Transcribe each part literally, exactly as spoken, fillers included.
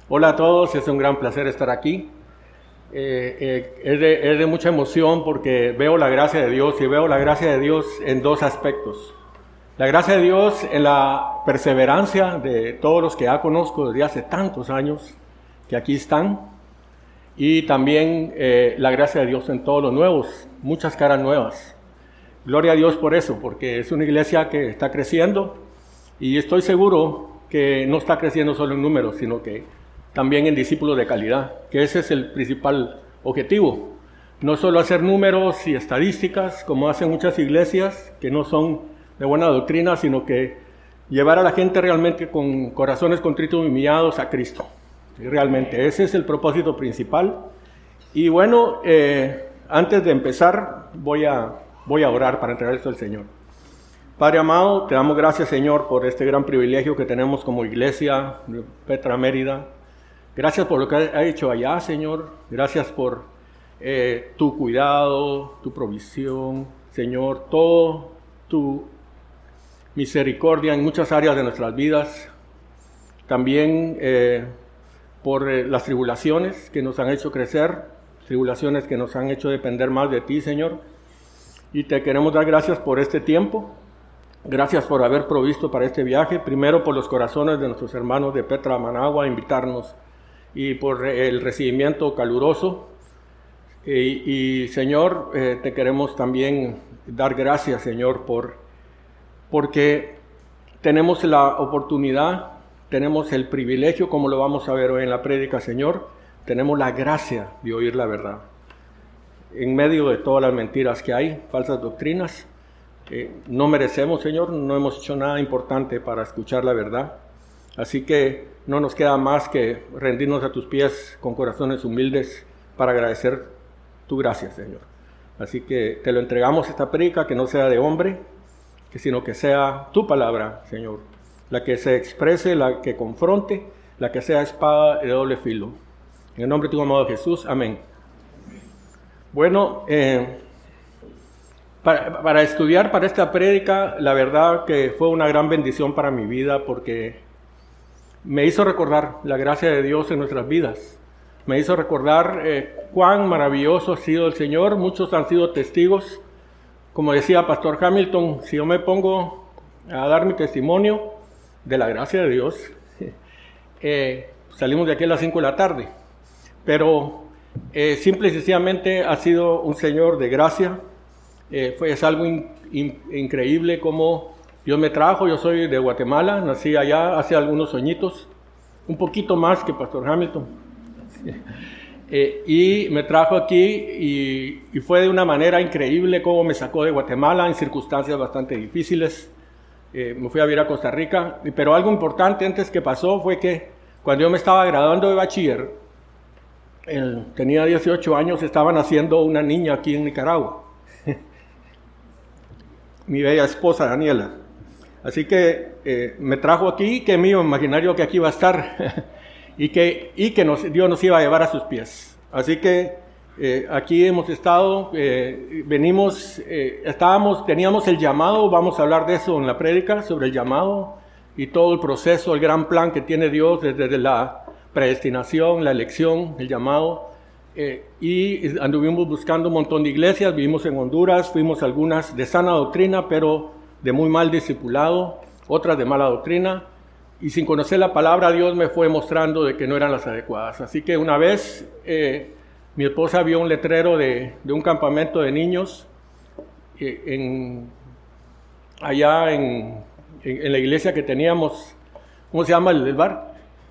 Hola a todos, es un gran placer estar aquí. Eh, eh, es, de, es de mucha emoción porque veo la gracia de Dios y veo la gracia de Dios en dos aspectos. La gracia de Dios en la perseverancia de todos los que ya conozco desde hace tantos años que aquí están, y también eh, la gracia de Dios en todos los nuevos, muchas caras nuevas. Gloria a Dios por eso, porque es una iglesia que está creciendo y estoy seguro que no está creciendo solo en números, sino que también en discípulos de calidad, que ese es el principal objetivo. No solo hacer números y estadísticas, como hacen muchas iglesias, que no son de buena doctrina, sino que llevar a la gente realmente con corazones contritos y humillados a Cristo. Realmente, ese es el propósito principal. Y bueno, eh, antes de empezar, voy a, voy a orar para entregar esto al Señor. Padre amado, te damos gracias, Señor, por este gran privilegio que tenemos como iglesia de Petra Mérida. Gracias por lo que has hecho allá, Señor. Gracias por eh, tu cuidado, tu provisión, Señor, todo tu misericordia en muchas áreas de nuestras vidas. También eh, por eh, las tribulaciones que nos han hecho crecer, tribulaciones que nos han hecho depender más de ti, Señor. Y te queremos dar gracias por este tiempo. Gracias por haber provisto para este viaje. Primero por los corazones de nuestros hermanos de Petra, Managua, a invitarnos, y por el recibimiento caluroso. Y, y Señor, eh, te queremos también dar gracias, Señor, por, porque tenemos la oportunidad, tenemos el privilegio, como lo vamos a ver hoy en la prédica, Señor, tenemos la gracia de oír la verdad. En medio de todas las mentiras que hay, falsas doctrinas, eh, no merecemos, Señor, no hemos hecho nada importante para escuchar la verdad. Así que no nos queda más que rendirnos a tus pies con corazones humildes para agradecer tu gracia, Señor. Así que te lo entregamos esta prédica, que no sea de hombre, que sino que sea tu palabra, Señor, la que se exprese, la que confronte, la que sea espada de doble filo. En el nombre de tu amado Jesús, amén. Bueno, eh, para, para estudiar para esta prédica, la verdad que fue una gran bendición para mi vida, porque me hizo recordar la gracia de Dios en nuestras vidas. Me hizo recordar eh, cuán maravilloso ha sido el Señor. Muchos han sido testigos. Como decía Pastor Hamilton, si yo me pongo a dar mi testimonio de la gracia de Dios, eh, salimos de aquí a las cinco de la tarde. Pero eh, simple y sencillamente ha sido un Señor de gracia. Eh, fue, es algo in, in, increíble como Dios me trajo. Yo soy de Guatemala, nací allá hace algunos añitos, un poquito más que Pastor Hamilton. eh, y me trajo aquí y, y fue de una manera increíble como me sacó de Guatemala en circunstancias bastante difíciles. Eh, me fui a vivir a Costa Rica, pero algo importante antes que pasó fue que cuando yo me estaba graduando de bachiller, eh, tenía dieciocho años, estaba naciendo una niña aquí en Nicaragua. Mi bella esposa Daniela. Así que eh, me trajo aquí, que mío imaginario que aquí iba a estar y que, y que nos, Dios nos iba a llevar a sus pies. Así que eh, aquí hemos estado, eh, venimos, eh, estábamos, teníamos el llamado, vamos a hablar de eso en la prédica, sobre el llamado y todo el proceso, el gran plan que tiene Dios desde, desde la predestinación, la elección, el llamado. Eh, y anduvimos buscando un montón de iglesias, vivimos en Honduras, fuimos algunas de sana doctrina, pero de muy mal discipulado, otras de mala doctrina, y sin conocer la palabra, Dios me fue mostrando de que no eran las adecuadas. Así que una vez eh, mi esposa vio un letrero de, de un campamento de niños eh, en, allá en, en, en la iglesia que teníamos. ¿Cómo se llama el, el bar?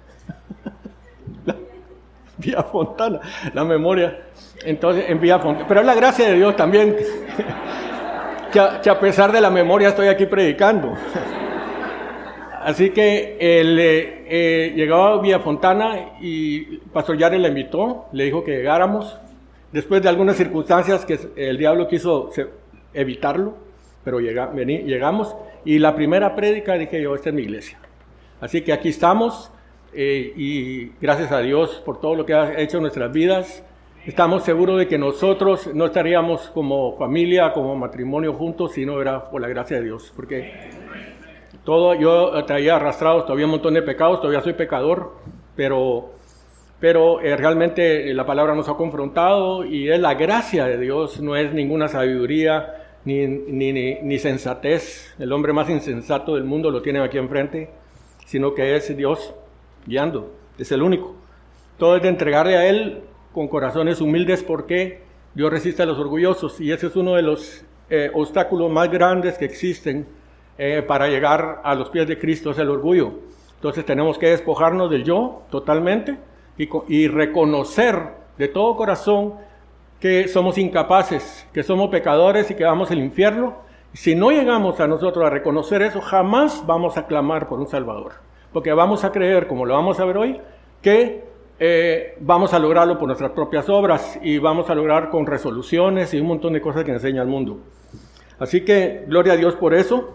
Vía Fontana, la memoria. Entonces, en Vía Fontana. Pero es la gracia de Dios también, que a, que a pesar de la memoria estoy aquí predicando. Así que él eh, eh, llegaba a Vía Fontana y Pastor Yare le invitó, le dijo que llegáramos. Después de algunas circunstancias que el diablo quiso evitarlo, pero llega, vení, llegamos. Y la primera prédica dije yo, esta es mi iglesia. Así que aquí estamos. Eh, y gracias a Dios por todo lo que ha hecho en nuestras vidas. Estamos seguros de que nosotros no estaríamos como familia, como matrimonio juntos, si no era por la gracia de Dios. Porque todo, yo traía arrastrados todavía un montón de pecados, todavía soy pecador, pero pero eh, realmente la palabra nos ha confrontado y es la gracia de Dios, no es ninguna sabiduría ni, ni, ni, ni sensatez. El hombre más insensato del mundo lo tienen aquí enfrente, sino que es Dios guiando, es el único. Todo es de entregarle a Él con corazones humildes, porque Dios resiste a los orgullosos, y ese es uno de los eh, obstáculos más grandes que existen eh, para llegar a los pies de Cristo, es el orgullo. Entonces tenemos que despojarnos del yo totalmente y, y reconocer de todo corazón que somos incapaces, que somos pecadores y que vamos al infierno. Si no llegamos a nosotros a reconocer eso, jamás vamos a clamar por un Salvador, porque vamos a creer, como lo vamos a ver hoy, que eh, vamos a lograrlo por nuestras propias obras y vamos a lograr con resoluciones y un montón de cosas que enseña el mundo. Así que gloria a Dios por eso.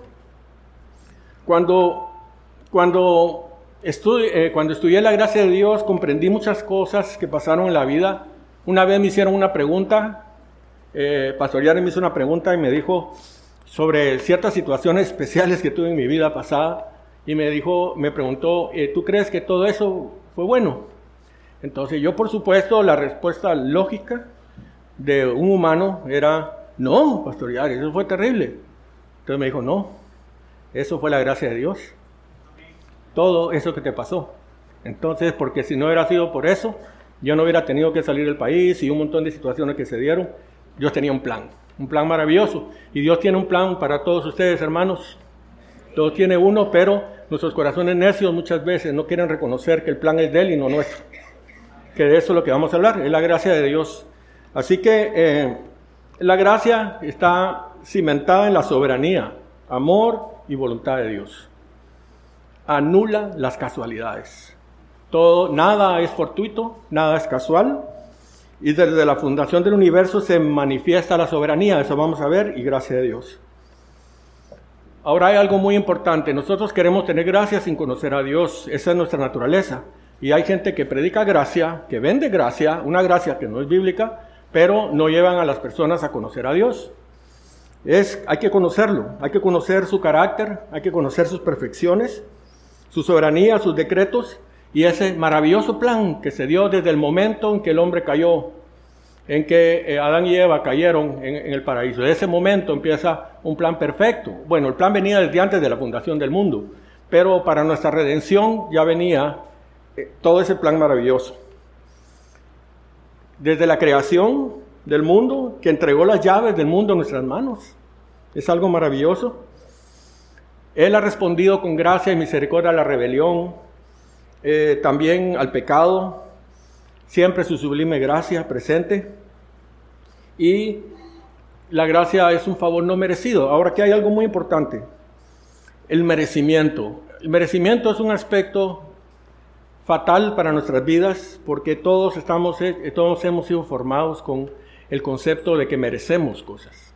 Cuando, cuando, estu- eh, cuando estudié la gracia de Dios, comprendí muchas cosas que pasaron en la vida. Una vez me hicieron una pregunta, eh, Pastor Yari me hizo una pregunta y me dijo sobre ciertas situaciones especiales que tuve en mi vida pasada, y me dijo, me preguntó, eh, ¿tú crees que todo eso fue bueno? Entonces yo, por supuesto, la respuesta lógica de un humano era, no, Pastor Yari, eso fue terrible. Entonces me dijo, no, eso fue la gracia de Dios, todo eso que te pasó. Entonces, porque si no hubiera sido por eso, yo no hubiera tenido que salir del país y un montón de situaciones que se dieron. Dios tenía un plan, un plan maravilloso. Y Dios tiene un plan para todos ustedes, hermanos. Dios tiene uno, pero nuestros corazones necios muchas veces no quieren reconocer que el plan es de Él y no nuestro. Que de eso es lo que vamos a hablar, es la gracia de Dios. Así que eh, la gracia está cimentada en la soberanía, amor y voluntad de Dios. Anula las casualidades. Todo, nada es fortuito, nada es casual, y desde la fundación del universo se manifiesta la soberanía, eso vamos a ver, y gracia de Dios. Ahora hay algo muy importante, nosotros queremos tener gracia sin conocer a Dios, esa es nuestra naturaleza, y hay gente que predica gracia, que vende gracia, una gracia que no es bíblica, pero no llevan a las personas a conocer a Dios. Es, hay que conocerlo, hay que conocer su carácter, hay que conocer sus perfecciones, su soberanía, sus decretos, y ese maravilloso plan que se dio desde el momento en que el hombre cayó, en que Adán y Eva cayeron en, en el paraíso. De ese momento empieza un plan perfecto. Bueno, el plan venía desde antes de la fundación del mundo, pero para nuestra redención ya venía eh, todo ese plan maravilloso. Desde la creación del mundo, que entregó las llaves del mundo en nuestras manos. Es algo maravilloso. Él ha respondido con gracia y misericordia a la rebelión, Eh, también al pecado, siempre su sublime gracia presente, y la gracia es un favor no merecido. Ahora, aquí hay algo muy importante, el merecimiento. El merecimiento es un aspecto fatal para nuestras vidas, porque todos, estamos, todos hemos sido formados con el concepto de que merecemos cosas,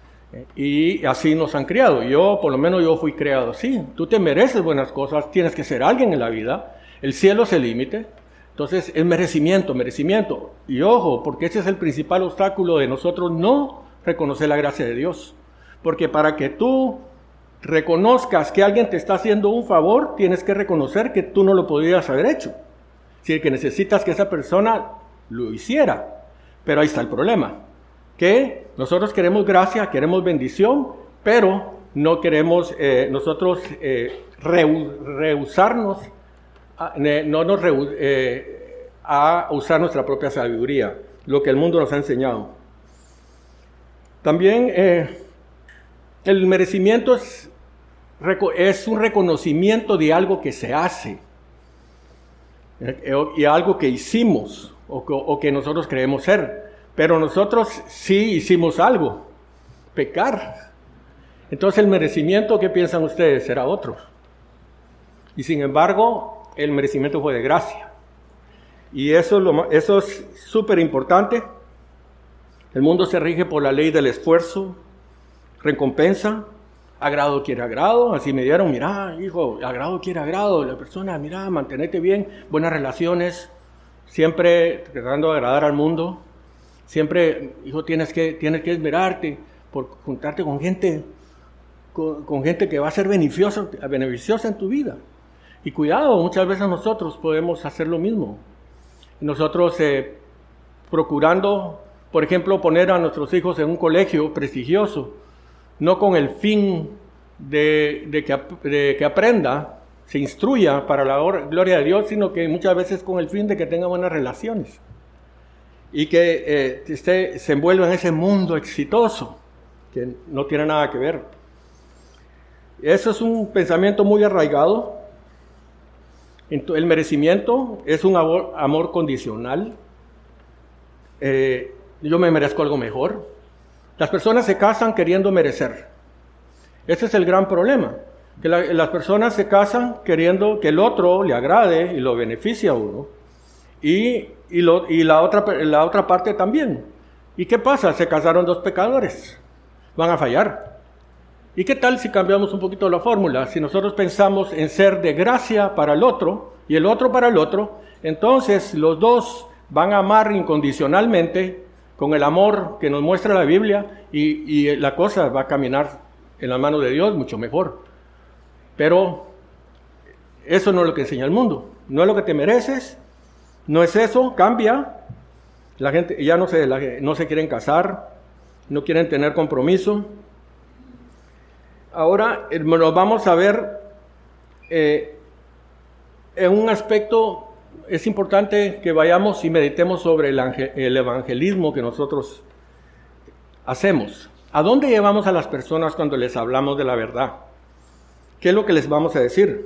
y así nos han criado. Yo, por lo menos yo fui criado así. Tú te mereces buenas cosas, tienes que ser alguien en la vida. El cielo es el límite, entonces es merecimiento, merecimiento. Y ojo, porque ese es el principal obstáculo de nosotros no reconocer la gracia de Dios. Porque para que tú reconozcas que alguien te está haciendo un favor, tienes que reconocer que tú no lo podrías haber hecho. Es decir, que necesitas que esa persona lo hiciera. Pero ahí está el problema, que nosotros queremos gracia, queremos bendición, pero no queremos eh, nosotros eh, rehusarnos no nos rehu- eh, a usar nuestra propia sabiduría, lo que el mundo nos ha enseñado. También eh, el merecimiento es, es un reconocimiento de algo que se hace eh, y algo que hicimos o que, o que nosotros creemos ser, pero nosotros sí hicimos algo, pecar. Entonces el merecimiento, ¿qué piensan ustedes? Será otro. Y sin embargo, el merecimiento fue de gracia. Y eso es lo, eso es súper importante. El mundo se rige por la ley del esfuerzo, recompensa, agrado quiere agrado. Así me dieron, mira, hijo, agrado quiere agrado. La persona, mira, mantenerte bien, buenas relaciones, siempre tratando de agradar al mundo. Siempre, hijo, tienes que, tienes que esmerarte por juntarte con gente, con, con gente que va a ser beneficiosa, beneficiosa en tu vida. Y cuidado, muchas veces nosotros podemos hacer lo mismo. nosotros eh, procurando, por ejemplo, poner a nuestros hijos en un colegio prestigioso, no con el fin de, de, que, de que aprenda, se instruya para la gloria de Dios, sino que muchas veces con el fin de que tenga buenas relaciones y que eh, esté, se envuelva en ese mundo exitoso que no tiene nada que ver. Eso es un pensamiento muy arraigado. El merecimiento es un amor, amor condicional. Eh, yo me merezco algo mejor. Las personas se casan queriendo merecer. Ese es el gran problema. Que la, las personas se casan queriendo que el otro le agrade y lo beneficie a uno. Y, y, lo, y la, otra, la otra parte también. ¿Y qué pasa? Se casaron dos pecadores. Van a fallar. ¿Y qué tal si cambiamos un poquito la fórmula? Si nosotros pensamos en ser de gracia para el otro y el otro para el otro, entonces los dos van a amar incondicionalmente con el amor que nos muestra la Biblia y, y la cosa va a caminar en la mano de Dios mucho mejor. Pero eso no es lo que enseña el mundo. No es lo que te mereces, no es eso, cambia. La gente ya no se, la, no se quieren casar, no quieren tener compromiso. Ahora eh, nos vamos a ver eh, en un aspecto, es importante que vayamos y meditemos sobre el, angel, el evangelismo que nosotros hacemos. ¿A dónde llevamos a las personas cuando les hablamos de la verdad? ¿Qué es lo que les vamos a decir?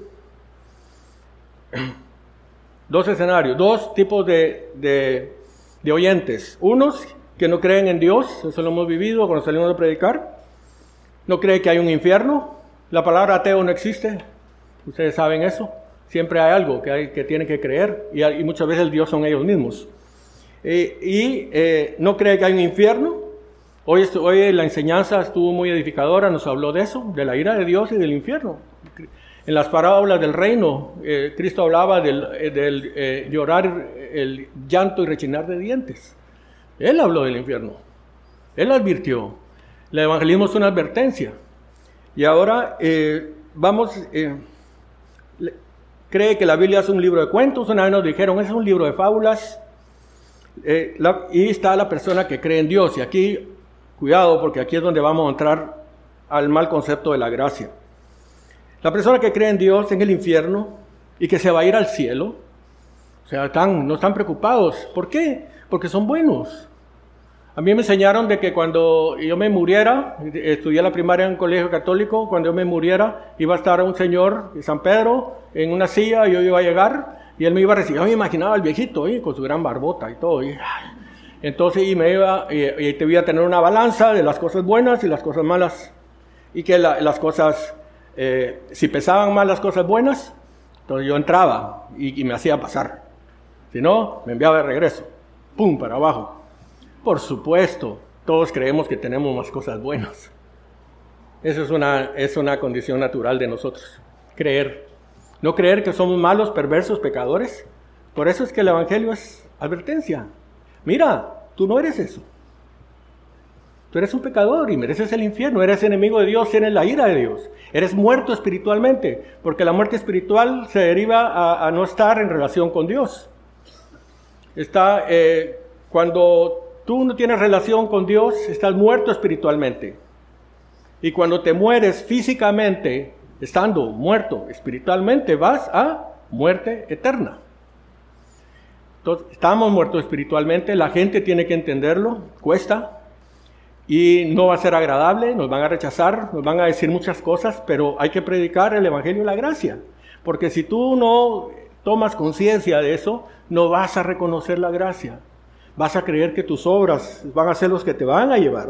Dos escenarios, dos tipos de, de, de oyentes. Unos que no creen en Dios, eso lo hemos vivido cuando salimos a predicar. No cree que hay un infierno. La palabra ateo no existe. Ustedes saben eso. Siempre hay algo que, hay, que tienen que creer. Y, y muchas veces el Dios son ellos mismos. Eh, y eh, no cree que hay un infierno. Hoy, estu- hoy la enseñanza estuvo muy edificadora. Nos habló de eso, de la ira de Dios y del infierno. En las parábolas del reino, eh, Cristo hablaba del, del eh, llorar, el llanto y rechinar de dientes. Él habló del infierno. Él advirtió. El evangelismo es una advertencia. Y ahora eh, vamos, eh, le, cree que la Biblia es un libro de cuentos. Una vez nos dijeron, es un libro de fábulas. Eh, la, y está la persona que cree en Dios. Y aquí, cuidado, porque aquí es donde vamos a entrar al mal concepto de la gracia. La persona que cree en Dios en el infierno y que se va a ir al cielo, o sea, están, no están preocupados. ¿Por qué? Porque son buenos. A mí me enseñaron de que cuando yo me muriera, estudié la primaria en un colegio católico, cuando yo me muriera iba a estar un señor de San Pedro en una silla y yo iba a llegar y él me iba a recibir. Yo me imaginaba al viejito ¿eh? con su gran barbota y todo. Y, entonces y me iba, y, y te iba a tener una balanza de las cosas buenas y las cosas malas. Y que la, las cosas, eh, si pesaban más las cosas buenas, entonces yo entraba y, y me hacía pasar. Si no, me enviaba de regreso. ¡Pum! Para abajo. Por supuesto, todos creemos que tenemos más cosas buenas. Eso es una, es una condición natural de nosotros, creer. No creer que somos malos, perversos, pecadores. Por eso es que el Evangelio es advertencia. Mira, tú no eres eso. Tú eres un pecador y mereces el infierno. Eres enemigo de Dios, tienes la ira de Dios. Eres muerto espiritualmente, porque la muerte espiritual se deriva a, a no estar en relación con Dios. Está, eh, cuando tú no tienes relación con Dios, estás muerto espiritualmente. Y cuando te mueres físicamente, estando muerto espiritualmente, vas a muerte eterna. Entonces, estamos muertos espiritualmente, la gente tiene que entenderlo, cuesta, y no va a ser agradable, nos van a rechazar, nos van a decir muchas cosas, pero hay que predicar el Evangelio de la gracia. Porque si tú no tomas conciencia de eso, no vas a reconocer la gracia. Vas a creer que tus obras van a ser los que te van a llevar.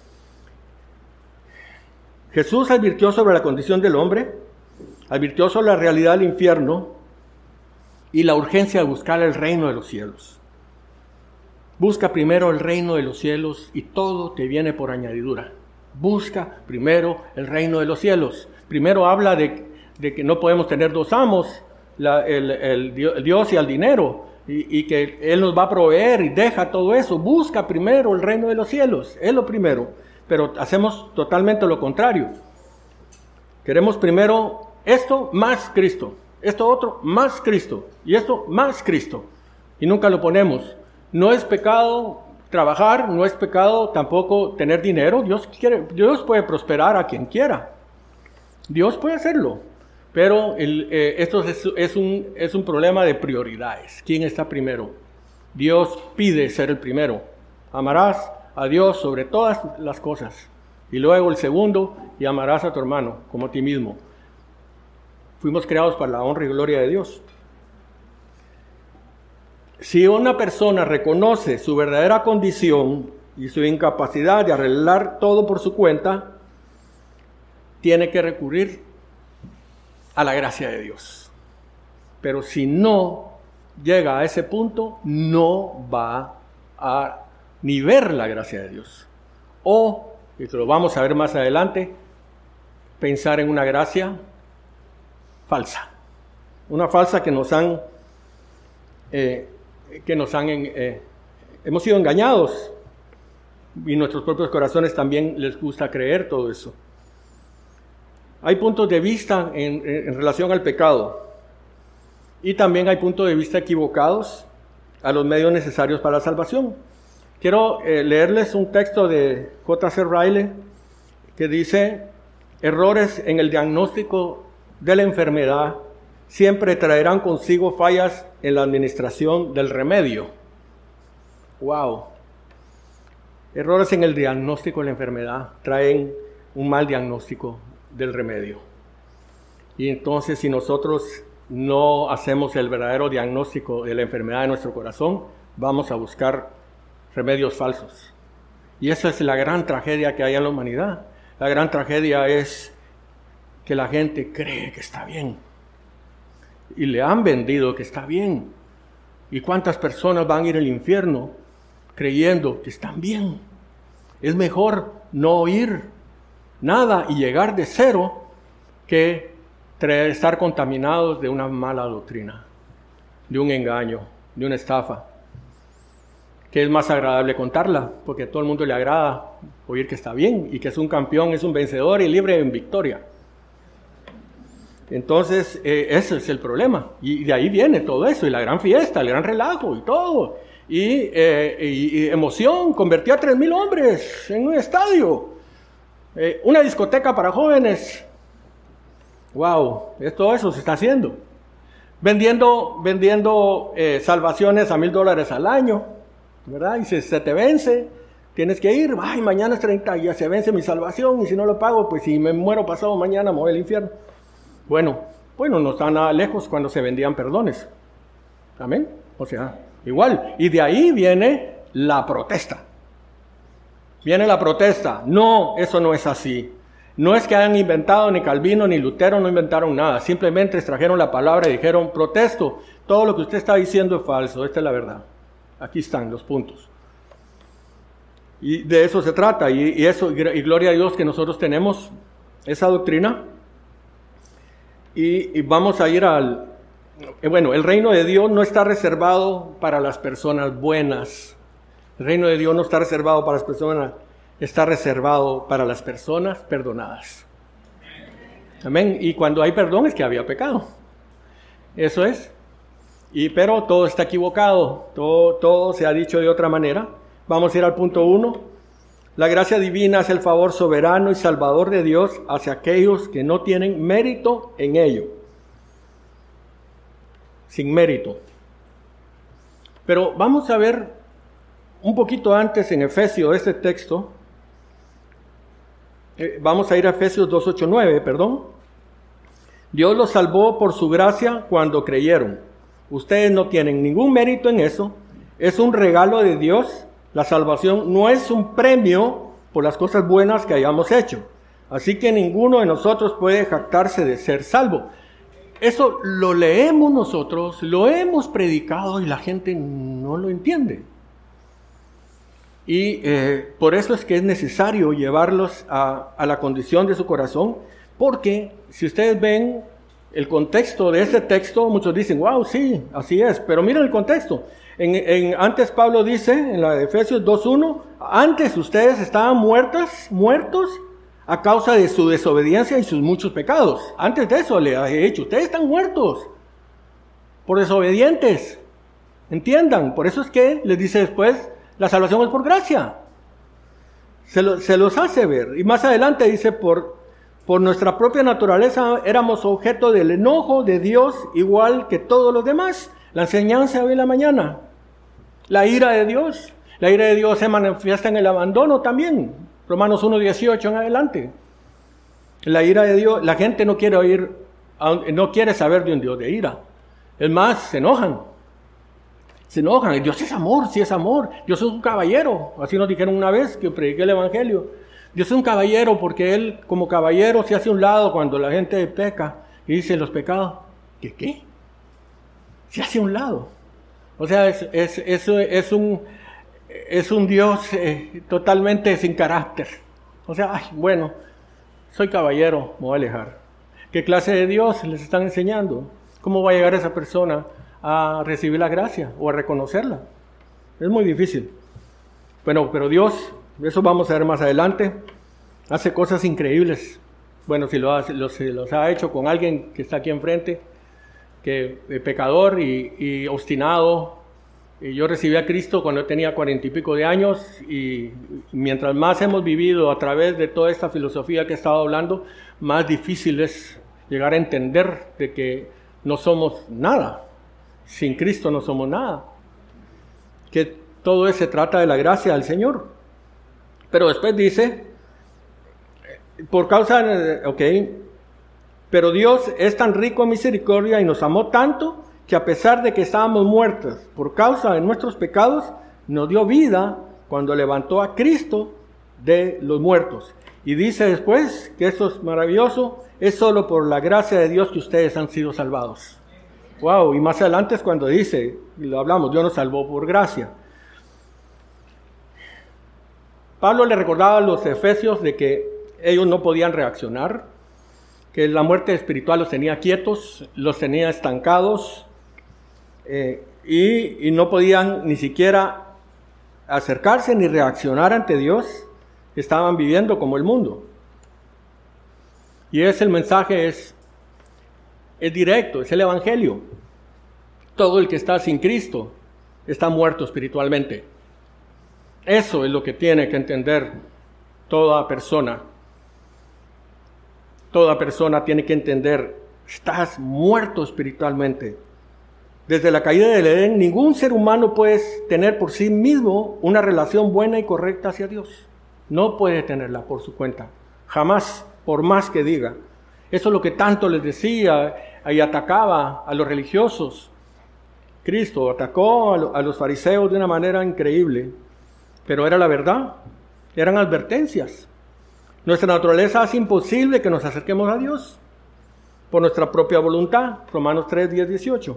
Jesús advirtió sobre la condición del hombre, advirtió sobre la realidad del infierno y la urgencia de buscar el reino de los cielos. Busca primero el reino de los cielos y todo te viene por añadidura. Busca primero el reino de los cielos. Primero habla de, de que no podemos tener dos amos, la, el, el, el Dios y el dinero. Y, y que Él nos va a proveer y deja todo eso. Busca primero el reino de los cielos. Es lo primero. Pero hacemos totalmente lo contrario. Queremos primero esto más Cristo. Esto otro más Cristo. Y esto más Cristo. y nunca lo ponemos. No es pecado trabajar, no es pecado tampoco tener dinero. Dios quiere, Dios puede prosperar a quien quiera. Dios puede hacerlo. Pero el, eh, esto es, es, un, es un problema de prioridades. ¿Quién está primero? Dios pide ser el primero. Amarás a Dios sobre todas las cosas. Y luego el segundo, y amarás a tu hermano como a ti mismo. Fuimos creados para la honra y gloria de Dios. Si una persona reconoce su verdadera condición y su incapacidad de arreglar todo por su cuenta, tiene que recurrir a la gracia de Dios. Pero si no llega a ese punto, no va a ni ver la gracia de Dios. O, y lo vamos a ver más adelante, pensar en una gracia falsa. Una falsa que nos han... Eh, que nos han, eh, hemos sido engañados, y nuestros propios corazones también les gusta creer todo eso. Hay puntos de vista en, en relación al pecado, y también hay puntos de vista equivocados a los medios necesarios para la salvación. Quiero eh, leerles un texto de J C Ryle que dice: errores en el diagnóstico de la enfermedad siempre traerán consigo fallas en la administración del remedio. ¡Wow! Errores en el diagnóstico de la enfermedad traen un mal diagnóstico del remedio. Y entonces, si nosotros no hacemos el verdadero diagnóstico de la enfermedad de nuestro corazón, vamos a buscar remedios falsos. Y esa es la gran tragedia que hay en la humanidad. La gran tragedia es que la gente cree que está bien. Y le han vendido que está bien. ¿Y cuántas personas van a ir al infierno creyendo que están bien? Es mejor no oír nada y llegar de cero que estar contaminados de una mala doctrina, de un engaño, de una estafa. Que es más agradable contarla, porque a todo el mundo le agrada oír que está bien y que es un campeón, es un vencedor y libre en victoria. Entonces, eh, ese es el problema. Y de ahí viene todo eso, y la gran fiesta, el gran relajo, y todo. Y, eh, y, y emoción, convertí a tres mil hombres en un estadio. Eh, una discoteca para jóvenes. ¡Wow! Todo eso se está haciendo. Vendiendo, vendiendo eh, salvaciones a mil dólares al año, ¿verdad? Y si se te vence, tienes que ir. ¡Ay, mañana es treinta y ya se vence mi salvación! Y si no lo pago, pues si me muero pasado mañana, me voy al infierno. Bueno, bueno, no está nada lejos cuando se vendían perdones. Amén. O sea, igual. Y de ahí viene la protesta. Viene la protesta. No, eso no es así. No es que hayan inventado, ni Calvino ni Lutero no inventaron nada. Simplemente extrajeron la palabra y dijeron: protesto, todo lo que usted está diciendo es falso. Esta es la verdad. Aquí están los puntos. Y de eso se trata. Y, y eso, y gloria a Dios que nosotros tenemos esa doctrina. Y, y vamos a ir al... Bueno, el reino de Dios no está reservado para las personas buenas. El reino de Dios no está reservado para las personas, está reservado para las personas perdonadas. Amén. Y cuando hay perdón es que había pecado. Eso es. Y, pero todo está equivocado. Todo, todo se ha dicho de otra manera. Vamos a ir al punto uno. La gracia divina es el favor soberano y salvador de Dios hacia aquellos que no tienen mérito en ello. Sin mérito. Pero vamos a ver un poquito antes en Efesios, este texto. Eh, vamos a ir a Efesios dos, ocho, nueve, perdón. Dios los salvó por su gracia cuando creyeron. Ustedes no tienen ningún mérito en eso. Es un regalo de Dios. La salvación no es un premio por las cosas buenas que hayamos hecho. Así que ninguno de nosotros puede jactarse de ser salvo. Eso lo leemos nosotros, lo hemos predicado y la gente no lo entiende. Y eh, por eso es que es necesario llevarlos a, a la condición de su corazón, porque si ustedes ven el contexto de ese texto, muchos dicen: wow, sí, así es, pero miren el contexto. En, en, antes Pablo dice, en la de Efesios dos uno, antes ustedes estaban muertos, muertos a causa de su desobediencia y sus muchos pecados. Antes de eso le he dicho, ustedes están muertos por desobedientes. Entiendan, por eso es que les dice después, la salvación es por gracia. Se, lo, se los hace ver. Y más adelante dice, por, por nuestra propia naturaleza éramos objeto del enojo de Dios igual que todos los demás. La enseñanza de hoy en la mañana. La ira de Dios. La ira de Dios se manifiesta en el abandono también. Romanos uno dieciocho en adelante. La ira de Dios, la gente no quiere oír, no quiere saber de un Dios de ira. Es más, se enojan. Se enojan. Dios es amor, sí es amor. Dios es un caballero. Así nos dijeron una vez que prediqué el evangelio. Dios es un caballero porque Él como caballero se hace a un lado cuando la gente peca y dice los pecados. ¿Qué qué? Se hace a un lado. O sea, es, es, es, es, un, es un Dios eh, totalmente sin carácter. O sea, ay, bueno, soy caballero, me voy a alejar. ¿Qué clase de Dios les están enseñando? ¿Cómo va a llegar esa persona a recibir la gracia o a reconocerla? Es muy difícil. Bueno, pero Dios, eso vamos a ver más adelante, hace cosas increíbles. Bueno, si lo hace, los, los ha hecho con alguien que está aquí enfrente, que eh, pecador y, y obstinado. Y yo recibí a Cristo cuando yo tenía cuarenta y pico de años, y mientras más hemos vivido a través de toda esta filosofía que he estado hablando, más difícil es llegar a entender de que no somos nada. Sin Cristo no somos nada. Que todo eso se trata de la gracia del Señor. Pero después dice, por causa, de, ok, pero Dios es tan rico en misericordia y nos amó tanto que a pesar de que estábamos muertos por causa de nuestros pecados, nos dio vida cuando levantó a Cristo de los muertos. Y dice después que esto es maravilloso, es solo por la gracia de Dios que ustedes han sido salvados. Wow, y más adelante es cuando dice, y lo hablamos, Dios nos salvó por gracia. Pablo le recordaba a los efesios de que ellos no podían reaccionar, que la muerte espiritual los tenía quietos, los tenía estancados, eh, y, y no podían ni siquiera acercarse ni reaccionar ante Dios. Estaban viviendo como el mundo. Y es el mensaje, es, es directo, es el evangelio. Todo el que está sin Cristo está muerto espiritualmente. Eso es lo que tiene que entender toda persona. Toda persona tiene que entender, estás muerto espiritualmente. Desde la caída del Edén, ningún ser humano puede tener por sí mismo una relación buena y correcta hacia Dios. No puede tenerla por su cuenta, jamás, por más que diga. Eso es lo que tanto les decía y atacaba a los religiosos. Cristo atacó a los fariseos de una manera increíble, pero era la verdad, eran advertencias. Nuestra naturaleza hace imposible que nos acerquemos a Dios por nuestra propia voluntad. Romanos tres, diez, dieciocho.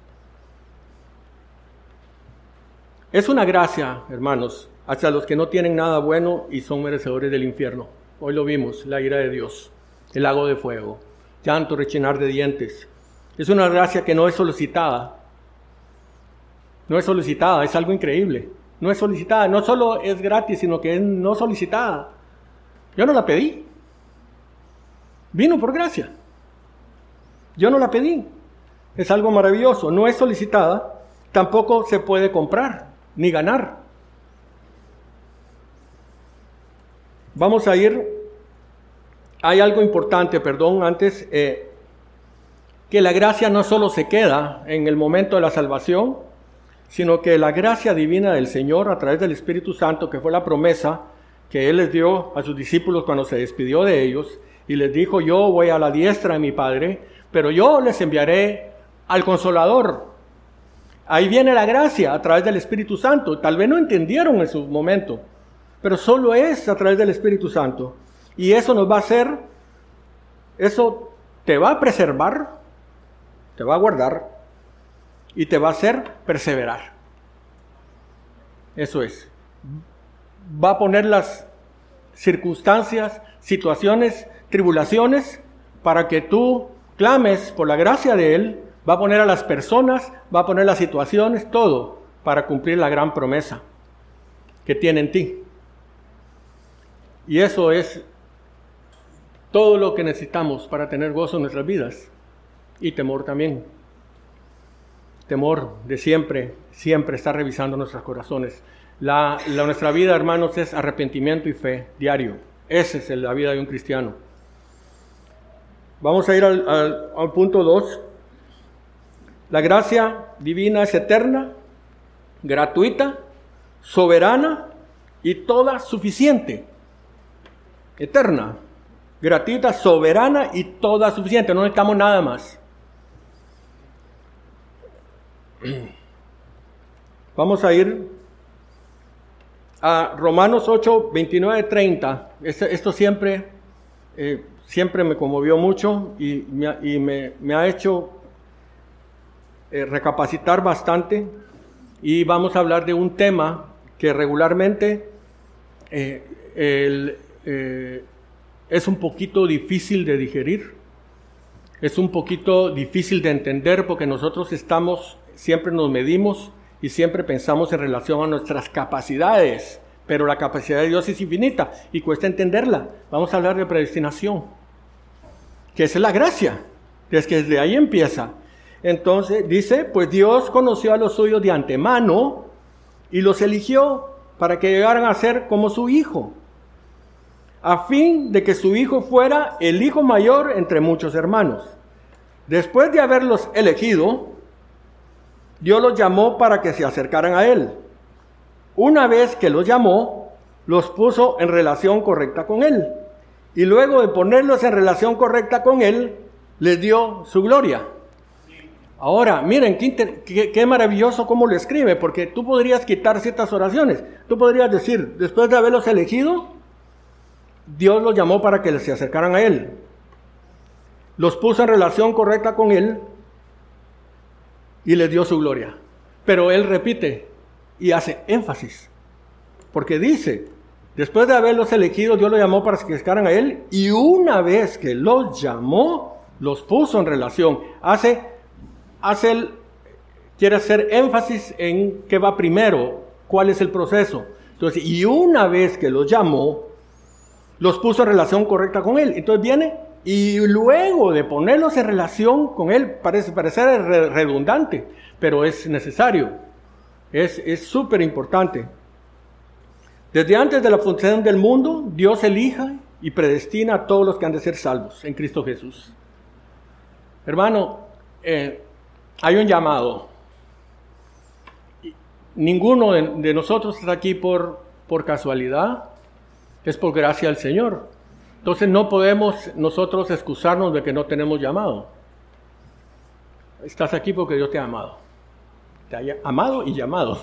Es una gracia, hermanos, hacia los que no tienen nada bueno y son merecedores del infierno. Hoy lo vimos, la ira de Dios, el lago de fuego, llanto, rechinar de dientes. Es una gracia que no es solicitada. No es solicitada, es algo increíble. No es solicitada, no solo es gratis, sino que es no solicitada. Yo no la pedí. Vino por gracia. Yo no la pedí. Es algo maravilloso. No es solicitada, tampoco se puede comprar ni ganar. Vamos a ir, hay algo importante, perdón, antes, eh, que la gracia no solo se queda en el momento de la salvación, sino que la gracia divina del Señor a través del Espíritu Santo, que fue la promesa que Él les dio a sus discípulos cuando se despidió de ellos, y les dijo, yo voy a la diestra de mi Padre, pero yo les enviaré al Consolador. Ahí viene la gracia a través del Espíritu Santo. Tal vez no entendieron en su momento, pero solo es a través del Espíritu Santo. Y eso nos va a hacer, eso te va a preservar, te va a guardar y te va a hacer perseverar. Eso es. Va a poner las circunstancias, situaciones, tribulaciones para que tú clames por la gracia de Él. Va a poner a las personas, va a poner las situaciones, todo para cumplir la gran promesa que tiene en ti. Y eso es todo lo que necesitamos para tener gozo en nuestras vidas y temor también. temor de siempre, siempre está revisando nuestros corazones. La, la, nuestra vida, hermanos, es arrepentimiento y fe diario. Esa es la vida de un cristiano. Vamos a ir al, al, al punto dos. La gracia divina es eterna, gratuita, soberana y toda suficiente. Eterna, gratuita, soberana y toda suficiente. No necesitamos nada más. Vamos a ir a Romanos ocho, veintinueve, treinta. Este, esto siempre, eh, siempre me conmovió mucho y me, y me, me ha hecho eh, recapacitar bastante. Y vamos a hablar de un tema que regularmente eh, el, eh, es un poquito difícil de digerir. Es un poquito difícil de entender porque nosotros estamos, siempre nos medimos y siempre pensamos en relación a nuestras capacidades, pero la capacidad de Dios es infinita y cuesta entenderla. Vamos a hablar de predestinación, que esa es la gracia, es que desde ahí empieza. Entonces dice, pues Dios conoció a los suyos de antemano y los eligió para que llegaran a ser como su hijo, a fin de que su hijo fuera el hijo mayor entre muchos hermanos. Después de haberlos elegido, Dios los llamó para que se acercaran a Él. Una vez que los llamó, los puso en relación correcta con Él. Y luego de ponerlos en relación correcta con Él, les dio su gloria. Ahora, miren, qué, inter- qué, qué maravilloso cómo lo escribe, porque tú podrías quitar ciertas oraciones. Tú podrías decir, después de haberlos elegido, Dios los llamó para que se acercaran a Él. Los puso en relación correcta con Él y les dio su gloria. Pero Él repite y hace énfasis, porque dice, después de haberlos elegido, Dios los llamó para que se acercaran a Él y una vez que los llamó, los puso en relación. Hace, hace el, quiere hacer énfasis en qué va primero, cuál es el proceso. Entonces, y una vez que los llamó, los puso en relación correcta con Él. Entonces viene y luego de ponerlos en relación con Él, parece parecer redundante, pero es necesario, es súper importante. Desde antes de la fundación del mundo, Dios elija y predestina a todos los que han de ser salvos en Cristo Jesús. Hermano, eh, hay un llamado. Ninguno de, de nosotros está aquí por, por casualidad, es por gracia del Señor. Entonces no podemos nosotros excusarnos de que no tenemos llamado. Estás aquí porque Dios te ha amado. Te ha amado y llamado.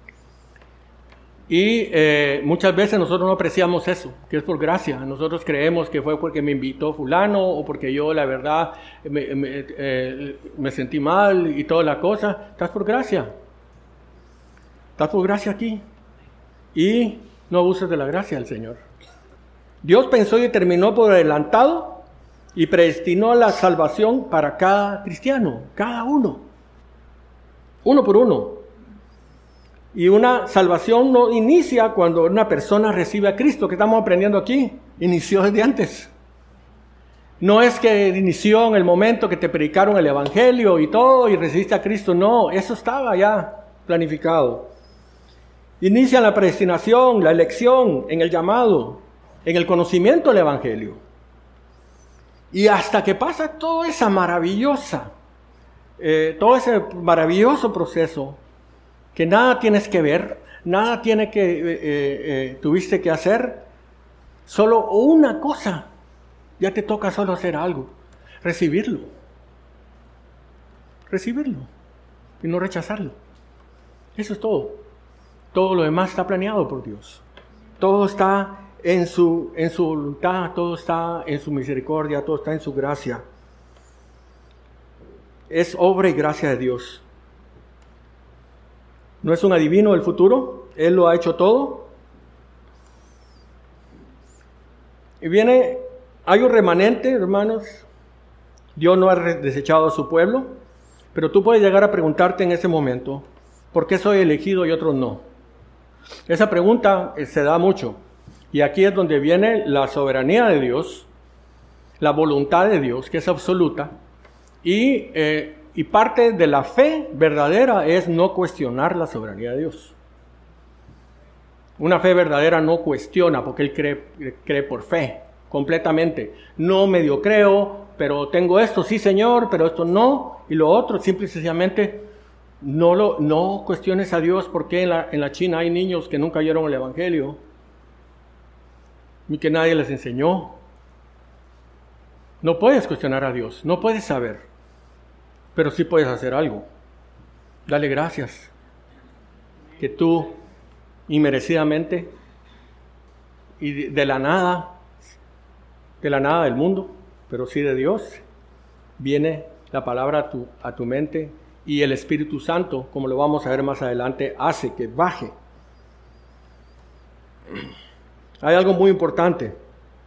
Y eh, muchas veces nosotros no apreciamos eso, que es por gracia. Nosotros creemos que fue porque me invitó fulano o porque yo la verdad me, me, eh, me sentí mal y toda la cosa. Estás por gracia. Estás por gracia aquí. Y no abuses de la gracia del Señor. Dios pensó y determinó por adelantado y predestinó la salvación para cada cristiano, cada uno, uno por uno. Y una salvación no inicia cuando una persona recibe a Cristo, que estamos aprendiendo aquí, inició desde antes. No es que inició en el momento que te predicaron el Evangelio y todo y recibiste a Cristo, no, eso estaba ya planificado. Inicia la predestinación, la elección, en el llamado, en el conocimiento del Evangelio. Y hasta que pasa toda esa maravillosa, eh, todo ese maravilloso proceso, que nada tienes que ver, nada tiene que, eh, eh, eh, tuviste que hacer, solo una cosa, ya te toca solo hacer algo, recibirlo, recibirlo y no rechazarlo. Eso es todo. Todo lo demás está planeado por Dios. Todo está en su, en su voluntad, todo está en su misericordia, todo está en su gracia. Es obra y gracia de Dios. No es un adivino del futuro, Él lo ha hecho todo. Y viene, hay un remanente, hermanos. Dios no ha desechado a su pueblo, pero tú puedes llegar a preguntarte en ese momento, ¿por qué soy elegido y otros no? Esa pregunta se da mucho. Y aquí es donde viene la soberanía de Dios, la voluntad de Dios, que es absoluta, y eh, Y parte de la fe verdadera es no cuestionar la soberanía de Dios. Una fe verdadera no cuestiona porque él cree, cree por fe, completamente. No medio creo, pero tengo esto, sí Señor, pero esto no. Y lo otro, simple y sencillamente, no, lo, no cuestiones a Dios porque en la, en la China hay niños que nunca oyeron el Evangelio, ni que nadie les enseñó. No puedes cuestionar a Dios, no puedes saber, pero sí puedes hacer algo. Dale gracias que tú inmerecidamente y de, de la nada, de la nada del mundo, pero sí de Dios, viene la palabra a tu, a tu mente y el Espíritu Santo, como lo vamos a ver más adelante, hace que baje. Hay algo muy importante.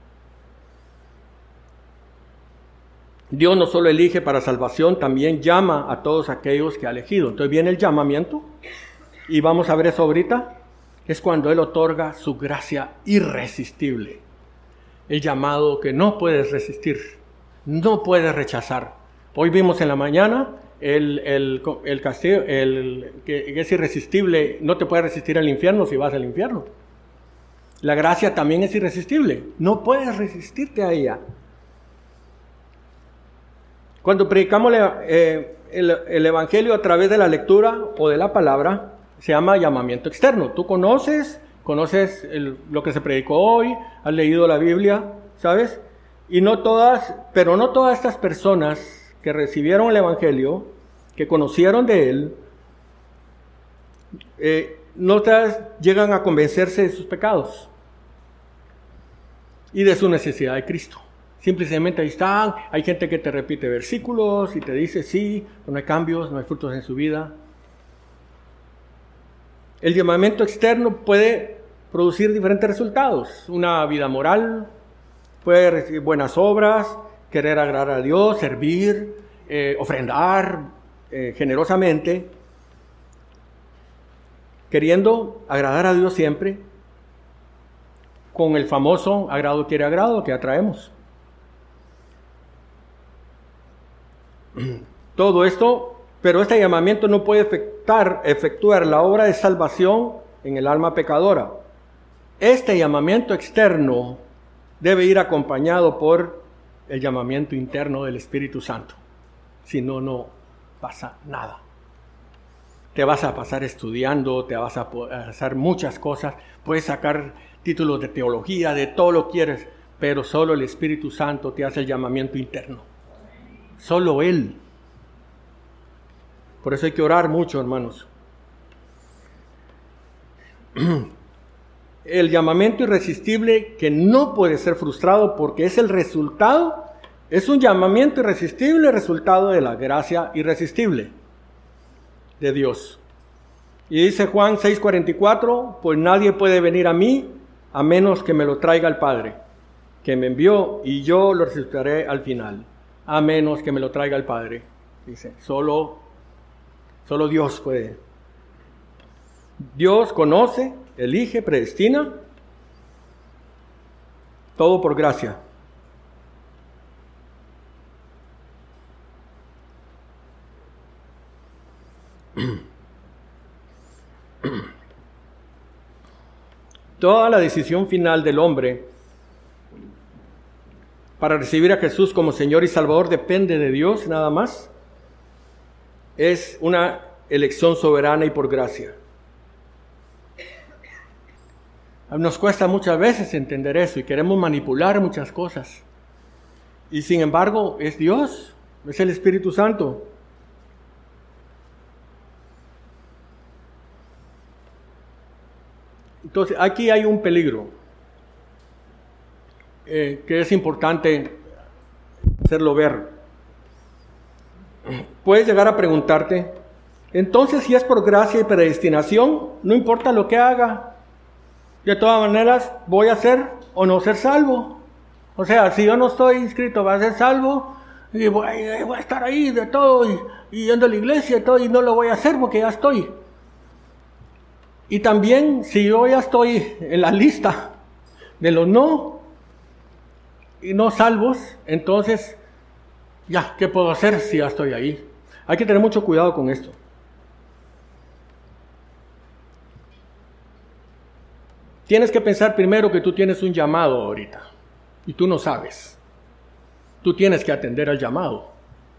Dios no solo elige para salvación, también llama a todos aquellos que ha elegido. Entonces viene el llamamiento, y vamos a ver eso ahorita. Es cuando Él otorga su gracia irresistible. El llamado que no puedes resistir, no puedes rechazar. Hoy vimos en la mañana el, el, el castigo, el, que es irresistible, no te puede resistir al infierno si vas al infierno. La gracia también es irresistible, no puedes resistirte a ella. Cuando predicamos eh, el, el Evangelio a través de la lectura o de la palabra, se llama llamamiento externo. Tú conoces, conoces el, lo que se predicó hoy, has leído la Biblia, ¿sabes? Y no todas, pero no todas estas personas que recibieron el Evangelio, que conocieron de él, eh, no todas llegan a convencerse de sus pecados y de su necesidad de Cristo. Simplemente ahí están, hay gente que te repite versículos y te dice sí, no hay cambios, no hay frutos en su vida. El llamamiento externo puede producir diferentes resultados. Una vida moral, puede recibir buenas obras, querer agradar a Dios, servir, eh, ofrendar eh, generosamente, queriendo agradar a Dios siempre, con el famoso agrado quiere agrado que atraemos. Todo esto, pero este llamamiento no puede efectuar, efectuar la obra de salvación en el alma pecadora. Este llamamiento externo debe ir acompañado por el llamamiento interno del Espíritu Santo. Si no, no pasa nada. Te vas a pasar estudiando, te vas a hacer muchas cosas, puedes sacar títulos de teología, de todo lo que quieres, pero solo el Espíritu Santo te hace el llamamiento interno. Solo Él. Por eso hay que orar mucho, hermanos. El llamamiento irresistible que no puede ser frustrado porque es el resultado, es un llamamiento irresistible, resultado de la gracia irresistible de Dios. Y dice Juan seis cuarenta y cuatro, pues nadie puede venir a mí a menos que me lo traiga el Padre, que me envió, y yo lo resucitaré al final. A menos que me lo traiga el Padre. Dice, solo, solo Dios puede. Dios conoce, elige, predestina. Todo por gracia. Toda la decisión final del hombre para recibir a Jesús como Señor y Salvador depende de Dios nada más. Es una elección soberana y por gracia. Nos cuesta muchas veces entender eso y queremos manipular muchas cosas. Y sin embargo, es Dios, es el Espíritu Santo. Entonces, aquí hay un peligro. Eh, que es importante hacerlo ver. Puedes llegar a preguntarte, entonces si es por gracia y predestinación, no importa lo que haga, de todas maneras voy a ser o no ser salvo. O sea, si yo no estoy inscrito, voy a ser salvo y voy, voy a estar ahí de todo y, y yendo a la iglesia y todo, y no lo voy a hacer porque ya estoy. Y también si yo ya estoy en la lista de los no y no salvos, entonces, ya, ¿qué puedo hacer si ya estoy ahí? Hay que tener mucho cuidado con esto. Tienes que pensar primero que tú tienes un llamado ahorita y tú no sabes. Tú tienes que atender al llamado.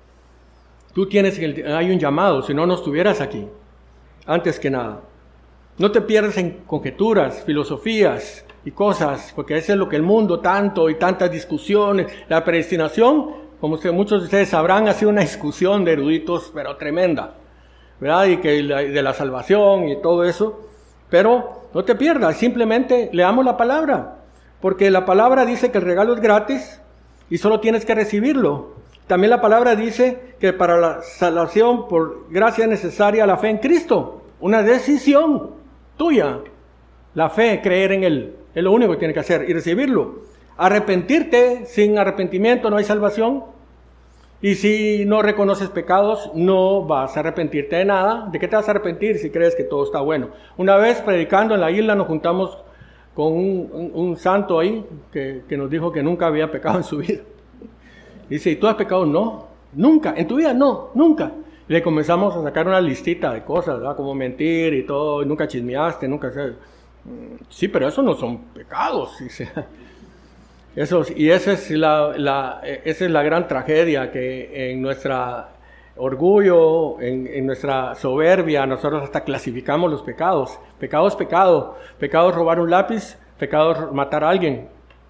Tú tienes que, hay un llamado, si no, no estuvieras aquí. Antes que nada. No te pierdas en conjeturas, filosofías y cosas, porque eso es lo que el mundo tanto y tantas discusiones. La predestinación, como usted, muchos de ustedes sabrán, ha sido una discusión de eruditos, pero tremenda, ¿verdad? Y que de la salvación y todo eso. Pero no te pierdas, simplemente leamos la palabra, porque la palabra dice que el regalo es gratis y solo tienes que recibirlo. También la palabra dice que para la salvación por gracia es necesaria la fe en Cristo, una decisión tuya. La fe, creer en Él, es lo único que tienes que hacer y recibirlo. Arrepentirte, sin arrepentimiento no hay salvación. Y si no reconoces pecados, no vas a arrepentirte de nada. ¿De qué te vas a arrepentir si crees que todo está bueno? Una vez predicando en la isla nos juntamos con un, un, un santo ahí que, que nos dijo que nunca había pecado en su vida. Dice, ¿y tú has pecado? No, nunca, en tu vida no, nunca. Y le comenzamos a sacar una listita de cosas, ¿verdad? Como mentir y todo, nunca chismeaste, nunca... Sí, pero eso no son pecados, dice. Eso, y esa es la, la, esa es la gran tragedia, que en nuestro orgullo, en, en nuestra soberbia, nosotros hasta clasificamos los pecados. Pecado es pecado. Pecado es robar un lápiz, pecado es matar a alguien.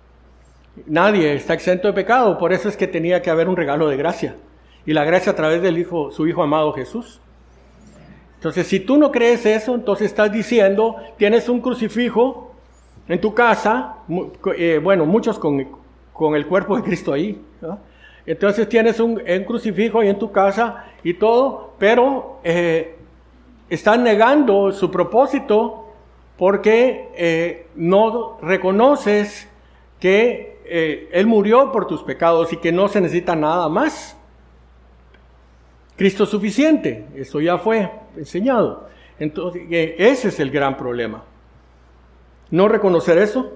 Nadie está exento de pecado, por eso es que tenía que haber un regalo de gracia. Y la gracia a través del Hijo, su Hijo amado Jesús. Entonces, si tú no crees eso, entonces estás diciendo, tienes un crucifijo en tu casa, eh, bueno, muchos con, con el cuerpo de Cristo ahí, ¿no? Entonces tienes un, un crucifijo ahí en tu casa y todo, pero eh, estás negando su propósito porque eh, no reconoces que eh, Él murió por tus pecados y que no se necesita nada más. Cristo es suficiente, eso ya fue enseñado. Entonces, eh, ese es el gran problema. No reconocer eso.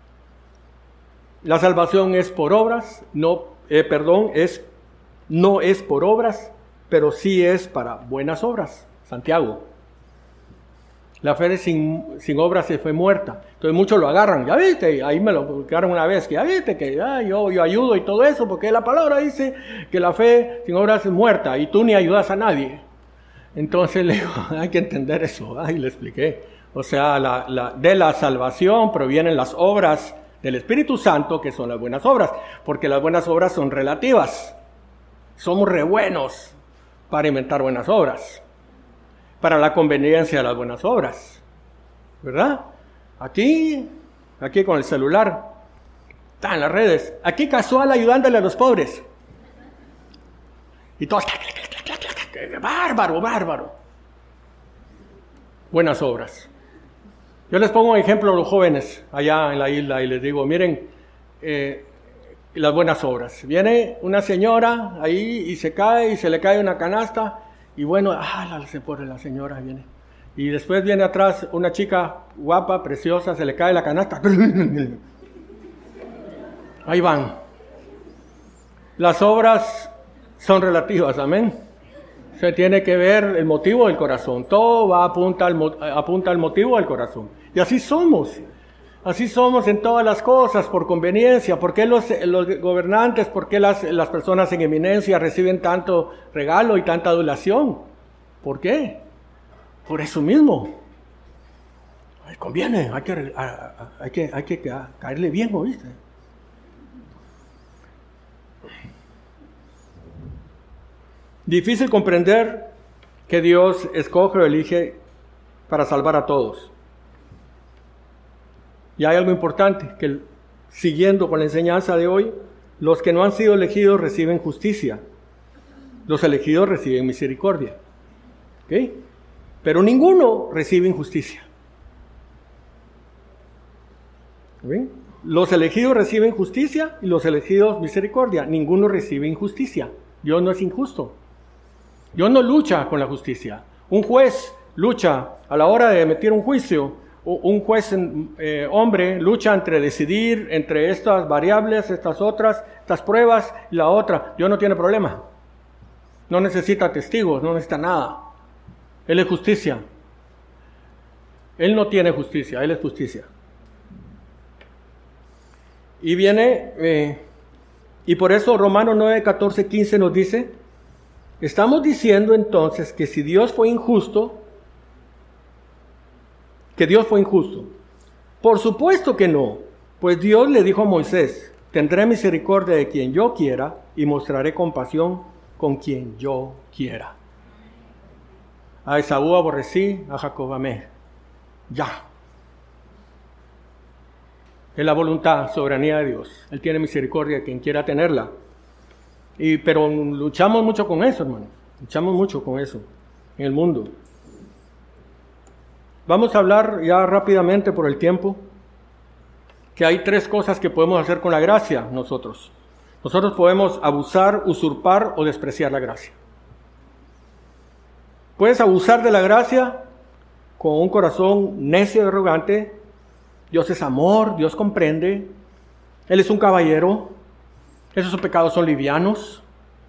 La salvación es por obras, no, eh, perdón, es, no es por obras, pero sí es para buenas obras. Santiago. La fe sin, sin obras se fue muerta. Entonces muchos lo agarran. Ya viste, ahí me lo publicaron una vez, que ya viste que ah, yo, yo ayudo y todo eso, porque la palabra dice que la fe sin obras es muerta y tú ni ayudas a nadie. Entonces le digo, hay que entender eso. Ay, le expliqué. O sea, la, la, de la salvación provienen las obras del Espíritu Santo, que son las buenas obras, porque las buenas obras son relativas. Somos re buenos para inventar buenas obras, para la conveniencia de las buenas obras, ¿verdad? Aquí, aquí con el celular, está en las redes, aquí casual ayudándole a los pobres. Y todos, bárbaro, bárbaro. Buenas obras. Yo les pongo un ejemplo a los jóvenes allá en la isla y les digo, miren, eh, las buenas obras. Viene una señora ahí y se cae y se le cae una canasta y bueno, ah, se pone la señora, viene. Y después viene atrás una chica guapa, preciosa, se le cae la canasta. Ahí van. Las obras son relativas, amén. Se tiene que ver el motivo del corazón. Todo va apunta al, apunta al motivo del corazón. Y así somos. Así somos en todas las cosas, por conveniencia. ¿Por qué los, los gobernantes, por qué las, las personas en eminencia reciben tanto regalo y tanta adulación? ¿Por qué? Por eso mismo. Ay, conviene, hay que, a, a, hay que, hay que caerle bien, ¿oíste? Difícil comprender que Dios escoge o elige para salvar a todos. Y hay algo importante, que siguiendo con la enseñanza de hoy, los que no han sido elegidos reciben justicia, los elegidos reciben misericordia. ¿Okay? Pero ninguno recibe injusticia. ¿Okay? Los elegidos reciben justicia y los elegidos misericordia. Ninguno recibe injusticia. Dios no es injusto. Dios no lucha con la justicia. Un juez lucha a la hora de emitir un juicio. Un juez eh, hombre lucha entre decidir entre estas variables, estas otras, estas pruebas y la otra. Dios no tiene problema. No necesita testigos, no necesita nada. Él es justicia. Él no tiene justicia, Él es justicia. Y viene, eh, y por eso Romanos nueve, catorce, quince nos dice, estamos diciendo entonces que si Dios fue injusto, que Dios fue injusto. Por supuesto que no, pues Dios le dijo a Moisés, tendré misericordia de quien yo quiera y mostraré compasión con quien yo quiera. A Esaú aborrecí, a Jacob amé. Ya. Es la voluntad, soberanía de Dios. Él tiene misericordia de quien quiera tenerla. Y, pero luchamos mucho con eso, hermanos. Luchamos mucho con eso en el mundo. Vamos a hablar ya rápidamente por el tiempo que hay tres cosas que podemos hacer con la gracia nosotros. Nosotros podemos abusar, usurpar o despreciar la gracia. Puedes abusar de la gracia con un corazón necio y arrogante. Dios es amor, Dios comprende, Él es un caballero, esos pecados son livianos.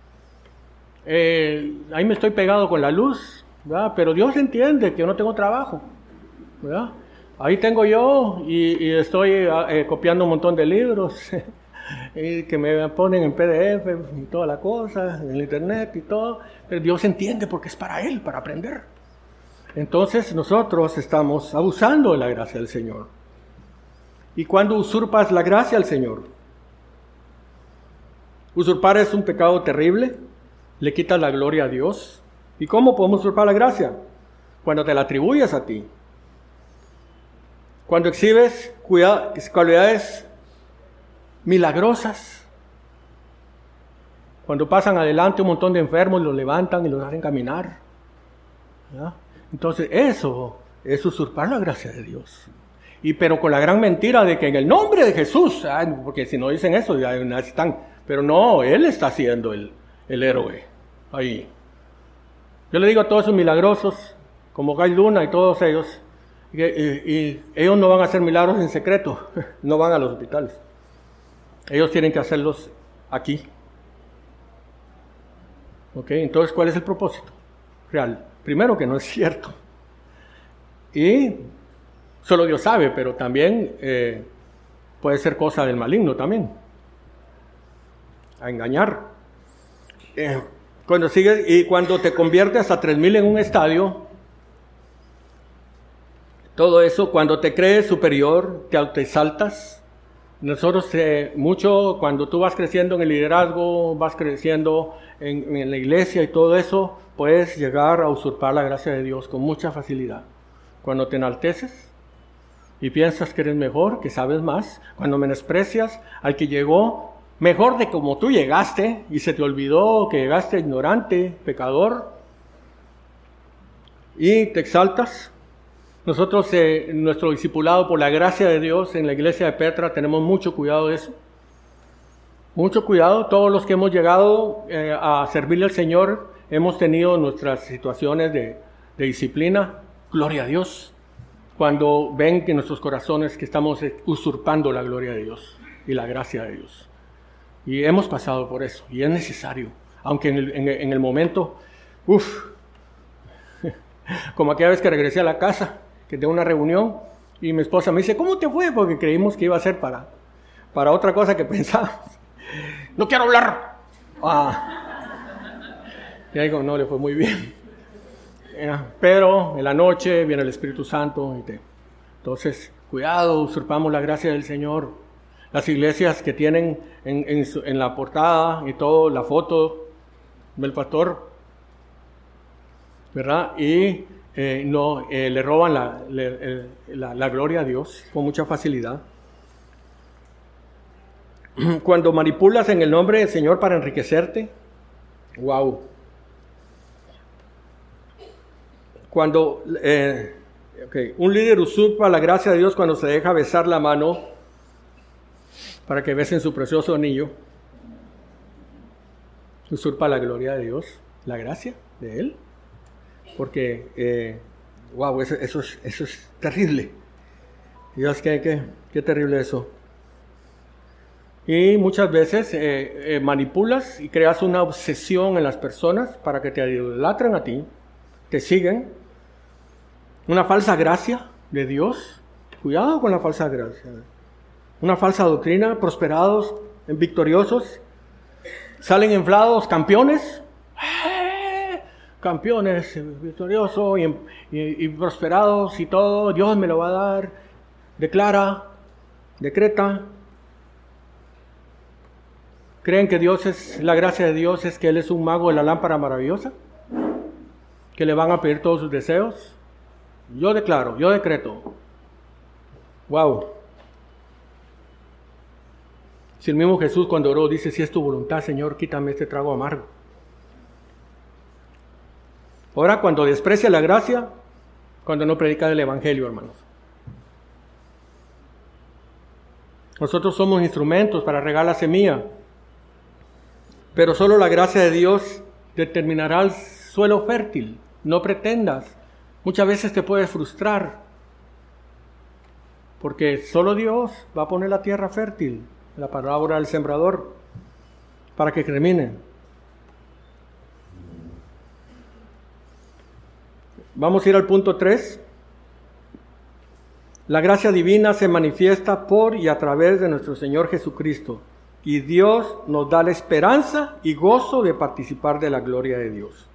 Eh, ahí me estoy pegado con la luz, ¿verdad? Pero Dios entiende que yo no tengo trabajo, ¿verdad? Ahí tengo yo y, y estoy eh, copiando un montón de libros y que me ponen en P D F y toda la cosa, en el internet y todo, pero Dios entiende porque es para Él, para aprender. Entonces nosotros estamos abusando de la gracia del Señor. ¿Y cuándo usurpas la gracia al Señor? Usurpar es un pecado terrible, le quita la gloria a Dios. ¿Y cómo podemos usurpar la gracia? Cuando te la atribuyes a ti. Cuando exhibes cualidades milagrosas. Cuando pasan adelante un montón de enfermos y los levantan y los hacen caminar. ¿Ya? Entonces eso es usurpar la gracia de Dios. Y pero con la gran mentira de que en el nombre de Jesús, ay, porque si no dicen eso, ya están, pero no, Él está siendo el, el héroe ahí. Yo le digo a todos esos milagrosos, como Gai Luna y todos ellos, y, y, y ellos no van a hacer milagros en secreto, no van a los hospitales. Ellos tienen que hacerlos aquí. ¿Ok? Entonces, ¿cuál es el propósito real? Primero, que no es cierto. Y solo Dios sabe, pero también eh, puede ser cosa del maligno también. A engañar. Eh, cuando sigues y cuando te conviertes a tres mil en un estadio, todo eso, cuando te crees superior, te autoexaltas. Nosotros eh, mucho, cuando tú vas creciendo en el liderazgo, vas creciendo en, en la iglesia y todo eso, puedes llegar a usurpar la gracia de Dios con mucha facilidad. Cuando te enalteces y piensas que eres mejor, que sabes más, cuando menosprecias al que llegó mejor de como tú llegaste y se te olvidó que llegaste ignorante, pecador, y te exaltas. Nosotros, eh, nuestro discipulado por la gracia de Dios en la iglesia de Petra, tenemos mucho cuidado de eso. Mucho cuidado. Todos los que hemos llegado eh, a servirle al Señor, hemos tenido nuestras situaciones de, de disciplina. Gloria a Dios. Cuando ven que en nuestros corazones que estamos usurpando la gloria de Dios y la gracia de Dios. Y hemos pasado por eso. Y es necesario. Aunque en el, en, en el momento, uff, como aquella vez que regresé a la casa, que tengo una reunión, y mi esposa me dice, ¿cómo te fue? Porque creímos que iba a ser para, para otra cosa que pensábamos. No quiero hablar. Ah. Y digo, no, le fue muy bien. Pero en la noche viene el Espíritu Santo. Y te... Entonces, cuidado, usurpamos la gracia del Señor. Las iglesias que tienen en, en, su, en la portada y todo, la foto del pastor, ¿verdad? Y eh, no, eh, le roban la, le, la, la gloria a Dios con mucha facilidad. Cuando manipulas en el nombre del Señor para enriquecerte, wow. Cuando eh, okay, un líder usurpa la gracia de Dios cuando se deja besar la mano para que besen su precioso anillo, usurpa la gloria de Dios, la gracia de Él. Porque, eh, wow, eso, eso, es, eso es terrible. Dios, qué, qué, qué terrible eso. Y muchas veces eh, eh, manipulas y creas una obsesión en las personas para que te idolatren a ti, te siguen. Una falsa gracia de Dios. Cuidado con la falsa gracia. Una falsa doctrina, prosperados, victoriosos, salen inflados, campeones. ¡Eh! Campeones, victoriosos y, y, y prosperados y todo. Dios me lo va a dar. Declara, decreta. ¿Creen que Dios es, la gracia de Dios es que Él es un mago de la lámpara maravillosa? ¿Que le van a pedir todos sus deseos? Yo declaro, yo decreto. Wow. Si el mismo Jesús cuando oró dice, si es tu voluntad, Señor, quítame este trago amargo. Ahora, cuando desprecia la gracia, cuando no predica el Evangelio, hermanos. Nosotros somos instrumentos para regar la semilla. Pero solo la gracia de Dios determinará el suelo fértil. No pretendas. Muchas veces te puedes frustrar. Porque solo Dios va a poner la tierra fértil. La parábola del sembrador. Para que germine. Vamos a ir al punto tres. La gracia divina se manifiesta por y a través de nuestro Señor Jesucristo. Y Dios nos da la esperanza y gozo de participar de la gloria de Dios.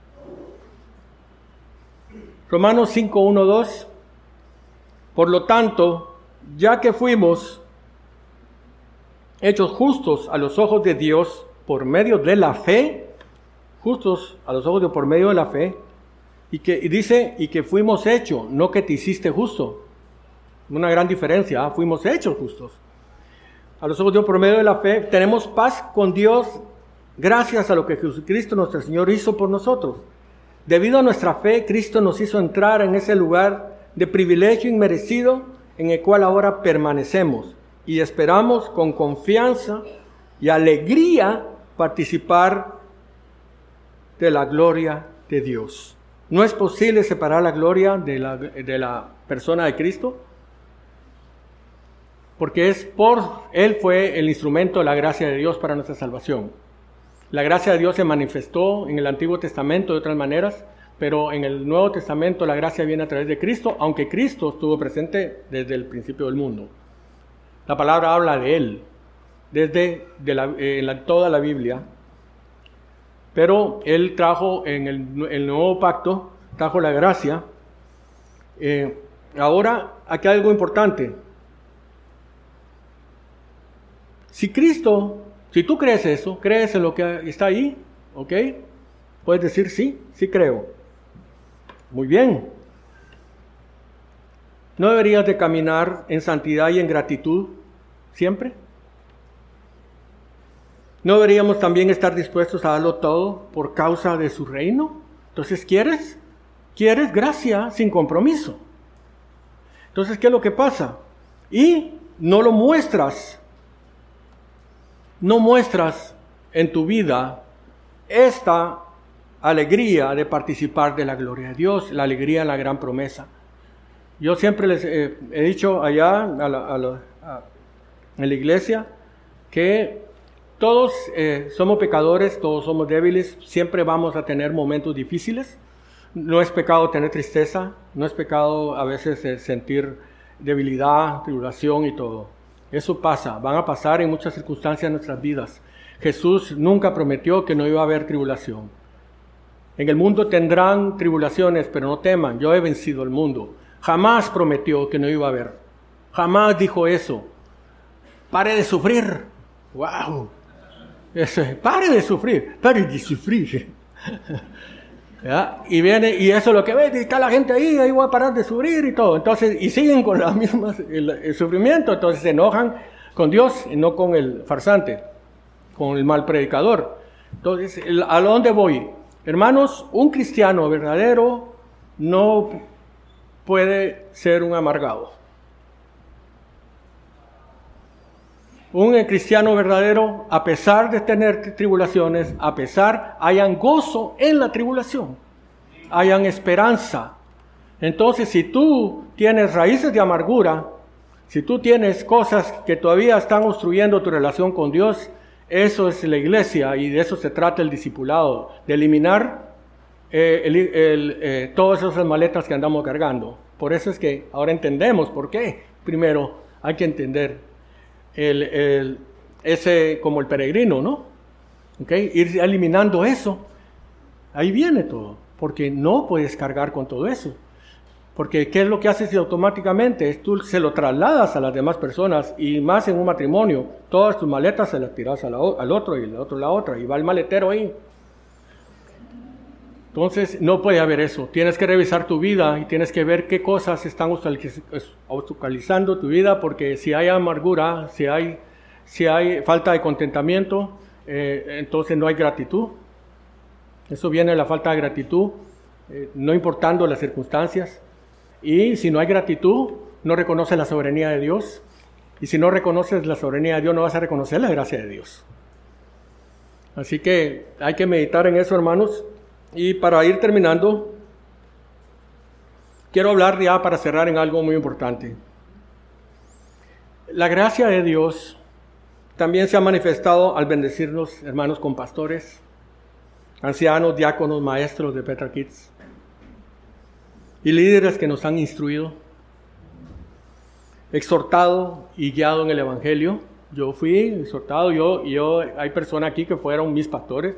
Romanos cinco, uno, dos. Por lo tanto, ya que fuimos hechos justos a los ojos de Dios por medio de la fe, justos a los ojos de Dios por medio de la fe, y que y dice, y que fuimos hechos, no que te hiciste justo. Una gran diferencia, ¿eh? Fuimos hechos justos. A los ojos de Dios por medio de la fe, tenemos paz con Dios gracias a lo que Jesucristo nuestro Señor hizo por nosotros. Debido a nuestra fe, Cristo nos hizo entrar en ese lugar de privilegio inmerecido en el cual ahora permanecemos y esperamos con confianza y alegría participar de la gloria de Dios. No es posible separar la gloria de la, de la persona de Cristo, porque es por Él fue el instrumento de la gracia de Dios para nuestra salvación. La gracia de Dios se manifestó en el Antiguo Testamento de otras maneras, pero en el Nuevo Testamento la gracia viene a través de Cristo, aunque Cristo estuvo presente desde el principio del mundo. La palabra habla de Él, desde de la, eh, la, toda la Biblia, pero Él trajo en el, el Nuevo Pacto, trajo la gracia. Eh, ahora, aquí hay algo importante. Si Cristo, si tú crees eso, crees en lo que está ahí, ¿ok? Puedes decir sí, sí creo. Muy bien. ¿No deberías de caminar en santidad y en gratitud siempre? ¿No deberíamos también estar dispuestos a darlo todo por causa de su reino? Entonces, ¿quieres? ¿Quieres gracia sin compromiso? Entonces, ¿qué es lo que pasa? Y no lo muestras. No muestras en tu vida esta alegría de participar de la gloria de Dios, la alegría en la gran promesa. Yo siempre les eh, he dicho allá a la, a la, a, en la iglesia que todos eh, somos pecadores, todos somos débiles, siempre vamos a tener momentos difíciles. No es pecado tener tristeza, no es pecado a veces eh, sentir debilidad, tribulación y todo. Eso pasa, van a pasar en muchas circunstancias en nuestras vidas. Jesús nunca prometió que no iba a haber tribulación. En el mundo tendrán tribulaciones, pero no teman, yo he vencido el mundo. Jamás prometió que no iba a haber. Jamás dijo eso. Pare de sufrir. ¡Wow! Eso, pare de sufrir, pare de sufrir. ¿Ya? Y viene, y eso es lo que ve, está la gente ahí, ahí voy a parar de sufrir y todo. Entonces, y siguen con las mismas, el, el sufrimiento, entonces se enojan con Dios y no con el farsante, con el mal predicador. Entonces, el, ¿a dónde voy? Hermanos, un cristiano verdadero no puede ser un amargado. Un cristiano verdadero, a pesar de tener tribulaciones, a pesar, hayan gozo en la tribulación, hayan esperanza. Entonces, si tú tienes raíces de amargura, Si tú tienes cosas que todavía están obstruyendo tu relación con Dios, eso es la iglesia y de eso se trata el discipulado, de eliminar eh, el, el, eh, todas esas maletas que andamos cargando. Por eso es que ahora entendemos por qué. Primero hay que entender el, el, ese como el peregrino, ¿no? ¿Okay? Ir eliminando eso. Ahí viene todo, porque no puedes cargar con todo eso. Porque ¿qué es lo que haces automáticamente? Es tú se lo trasladas a las demás personas y más en un matrimonio. Todas tus maletas se las tiras a la, al otro y el otro a la otra y va el maletero ahí. Entonces no puede haber eso. Tienes que revisar tu vida y tienes que ver qué cosas están obstaculizando tu vida, porque si hay amargura, si hay, si hay falta de contentamiento, eh, entonces no hay gratitud. Eso viene de la falta de gratitud, eh, no importando las circunstancias. Y si no hay gratitud, no reconoces la soberanía de Dios. Y si no reconoces la soberanía de Dios, no vas a reconocer la gracia de Dios. Así que hay que meditar en eso, hermanos. Y para ir terminando, quiero hablar ya para cerrar en algo muy importante. La gracia de Dios también se ha manifestado al bendecirnos, hermanos, con pastores, ancianos, diáconos, maestros de Petra Kids y líderes que nos han instruido, exhortado y guiado en el Evangelio. Yo fui exhortado, yo, yo hay personas aquí que fueron mis pastores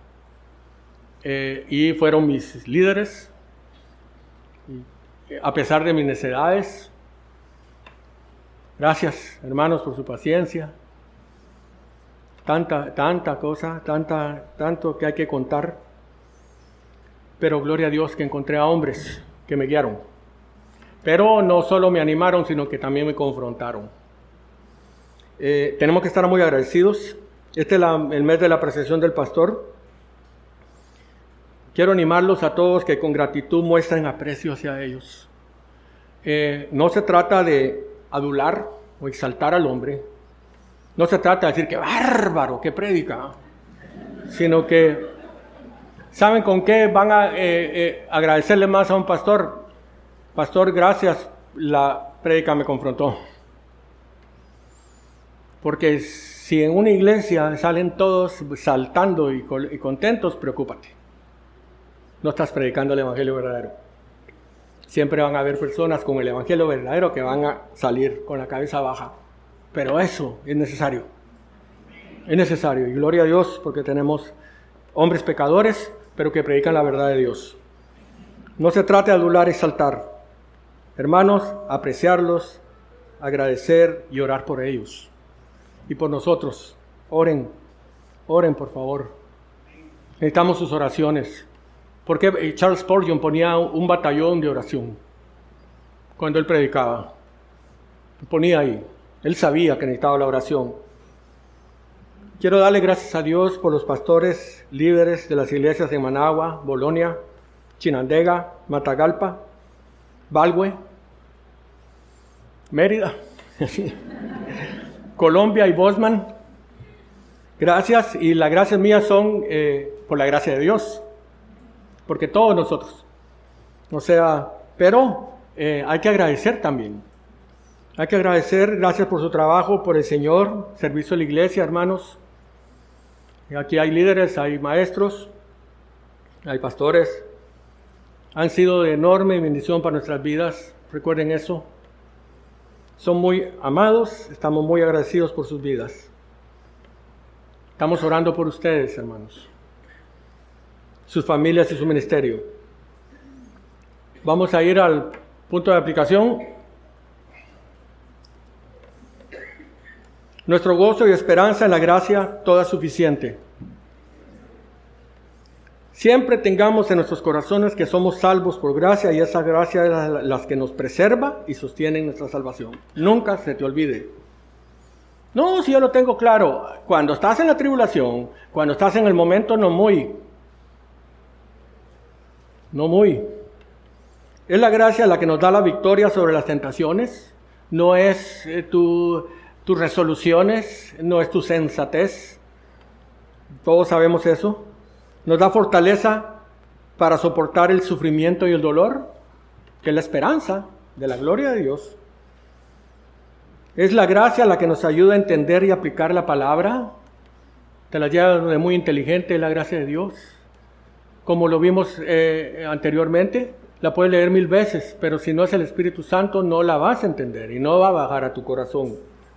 eh, y fueron mis líderes, y, a pesar de mis necedades. Gracias, hermanos, por su paciencia. Tanta, tanta cosa, tanta, tanto que hay que contar. Pero gloria a Dios que encontré a hombres que me guiaron. Pero no solo me animaron, sino que también me confrontaron. Eh, tenemos que estar muy agradecidos. Este es la, el mes de la apreciación del pastor. Quiero animarlos a todos que con gratitud muestren aprecio hacia ellos. Eh, no se trata de adular o exaltar al hombre. No se trata de decir que bárbaro, que predica, sino que ¿saben con qué van a eh, eh, agradecerle más a un pastor? Pastor, gracias, la prédica me confrontó. Porque si en una iglesia salen todos saltando y, y contentos, preocúpate. No estás predicando el evangelio verdadero. Siempre van a haber personas con el evangelio verdadero que van a salir con la cabeza baja. Pero eso es necesario. Es necesario. Y gloria a Dios porque tenemos hombres pecadores, pero que predican la verdad de Dios. No se trata de adular y exaltar. Hermanos, apreciarlos, agradecer y orar por ellos. Y por nosotros. Oren. Oren, por favor. Necesitamos sus oraciones. Porque Charles Spurgeon ponía un batallón de oración cuando él predicaba. Ponía ahí. Él sabía que necesitaba la oración. Quiero darle gracias a Dios por los pastores, líderes de las iglesias de Managua, Bolonia, Chinandega, Matagalpa, Balwe, Mérida, Colombia y Bosman. Gracias, y las gracias mías son eh, por la gracia de Dios, porque todos nosotros, o sea, pero eh, hay que agradecer también. Hay que agradecer, gracias por su trabajo, por el Señor, servicio a la iglesia, hermanos. Aquí hay líderes, hay maestros, hay pastores. Han sido de enorme bendición para nuestras vidas, recuerden eso. Son muy amados, estamos muy agradecidos por sus vidas. Estamos orando por ustedes, hermanos, sus familias y su ministerio. Vamos a ir al punto de aplicación. Nuestro gozo y esperanza en la gracia toda suficiente. Siempre tengamos en nuestros corazones que somos salvos por gracia y esa gracia es la que nos preserva y sostiene nuestra salvación. Nunca se te olvide. No, si yo lo tengo claro. Cuando estás en la tribulación, cuando estás en el momento no muy. No muy. Es la gracia la que nos da la victoria sobre las tentaciones. No es eh, tu... tus resoluciones, no es tu sensatez. Todos sabemos eso. Nos da fortaleza para soportar el sufrimiento y el dolor, que es la esperanza de la gloria de Dios. Es la gracia la que nos ayuda a entender y aplicar la palabra. Te la lleva de muy inteligente, la gracia de Dios. Como lo vimos eh, anteriormente, la puedes leer mil veces, pero si no es el Espíritu Santo, no la vas a entender y no va a bajar a tu corazón.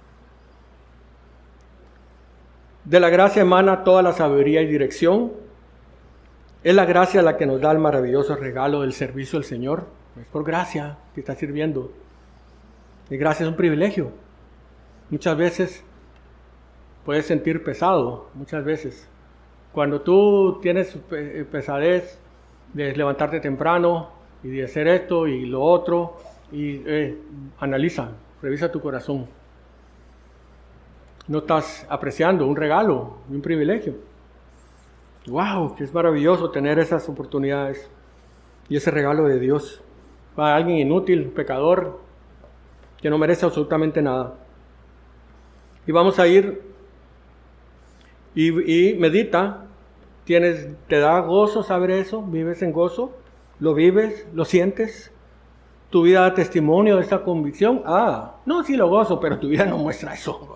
De la gracia emana toda la sabiduría y dirección. Es la gracia la que nos da el maravilloso regalo del servicio al Señor. Es por gracia que está sirviendo. Y gracia es un privilegio. Muchas veces puedes sentir pesado, muchas veces. Cuando tú tienes pesadez de levantarte temprano y de hacer esto y lo otro, y eh, analiza, revisa tu corazón. No estás apreciando un regalo, un privilegio. ¡Wow! Que es maravilloso tener esas oportunidades y ese regalo de Dios. Para alguien inútil, pecador, que no merece absolutamente nada. Y vamos a ir y, y medita. Tienes, ¿te da gozo saber eso? ¿Vives en gozo? ¿Lo vives? ¿Lo sientes? ¿Tu vida da testimonio de esta convicción? Ah, no, sí lo gozo, pero tu vida no muestra eso.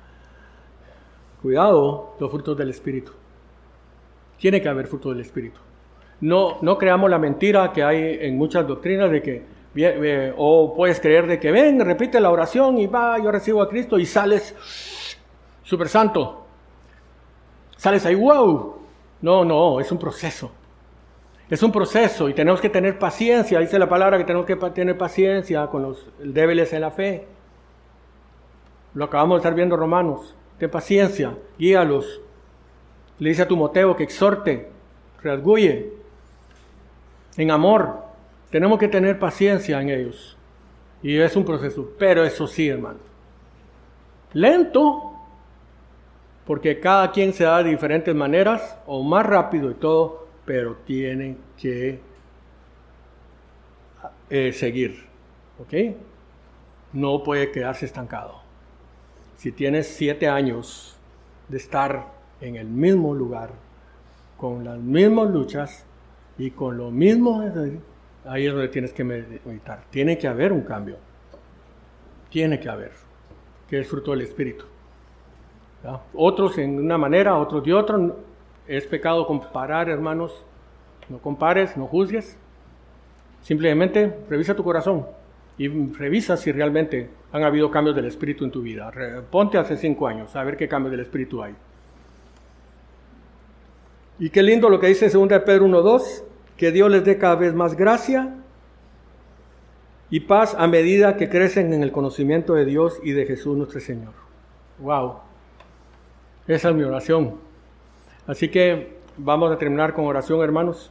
Cuidado, los frutos del Espíritu. Tiene que haber fruto del Espíritu. No, no creamos la mentira que hay en muchas doctrinas de que, eh, o puedes creer de que ven, repite la oración y va, yo recibo a Cristo y sales súper santo. Sales ahí, wow. No, no, es un proceso. Es un proceso y tenemos que tener paciencia. Dice la palabra que tenemos que tener paciencia con los débiles en la fe. Lo acabamos de estar viendo Romanos. Ten paciencia, guíalos. Le dice a Timoteo que exhorte, redarguye, en amor. Tenemos que tener paciencia en ellos. Y es un proceso. Pero eso sí, hermano. Lento, porque cada quien se da de diferentes maneras, o más rápido y todo, pero tienen que eh, seguir. ¿Ok? No puede quedarse estancado. Si tienes siete años de estar en el mismo lugar, con las mismas luchas y con lo mismo, ahí es donde tienes que meditar. Tiene que haber un cambio. Tiene que haber. Que es fruto del Espíritu. ¿Ya? Otros en una manera, otros de otra. Es pecado comparar, hermanos. No compares, no juzgues. Simplemente revisa tu corazón y revisa si realmente han habido cambios del Espíritu en tu vida. Ponte hace cinco años a ver qué cambios del Espíritu hay. Y qué lindo lo que dice segunda de Pedro uno dos, que Dios les dé cada vez más gracia y paz a medida que crecen en el conocimiento de Dios y de Jesús nuestro Señor. Wow, esa es mi oración. Así que vamos a terminar con oración, hermanos.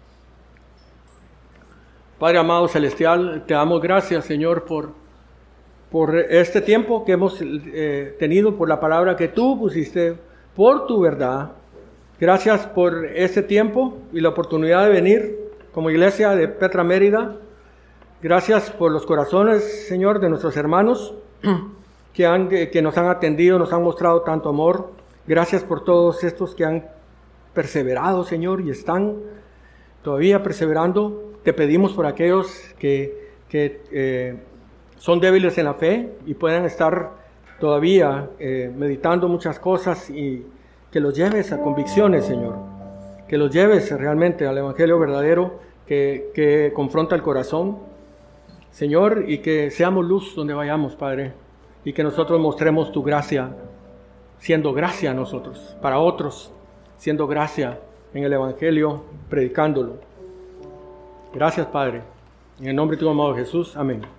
Padre amado celestial, te damos gracias, Señor, por, por este tiempo que hemos eh, tenido, por la palabra que tú pusiste, por tu verdad. Gracias por este tiempo y la oportunidad de venir como iglesia de Petra Mérida. Gracias por los corazones, Señor, de nuestros hermanos que, han, que nos han atendido, nos han mostrado tanto amor. Gracias por todos estos que han perseverado, Señor, y están todavía perseverando. Te pedimos por aquellos que, que eh, son débiles en la fe y puedan estar todavía eh, meditando muchas cosas y que los lleves a convicciones, Señor. Que los lleves realmente al Evangelio verdadero que, que confronta el corazón, Señor, y que seamos luz donde vayamos, Padre, y que nosotros mostremos tu gracia, siendo gracia a nosotros, para otros, siendo gracia en el Evangelio, predicándolo. Gracias, Padre. En el nombre de tu amado Jesús. Amén.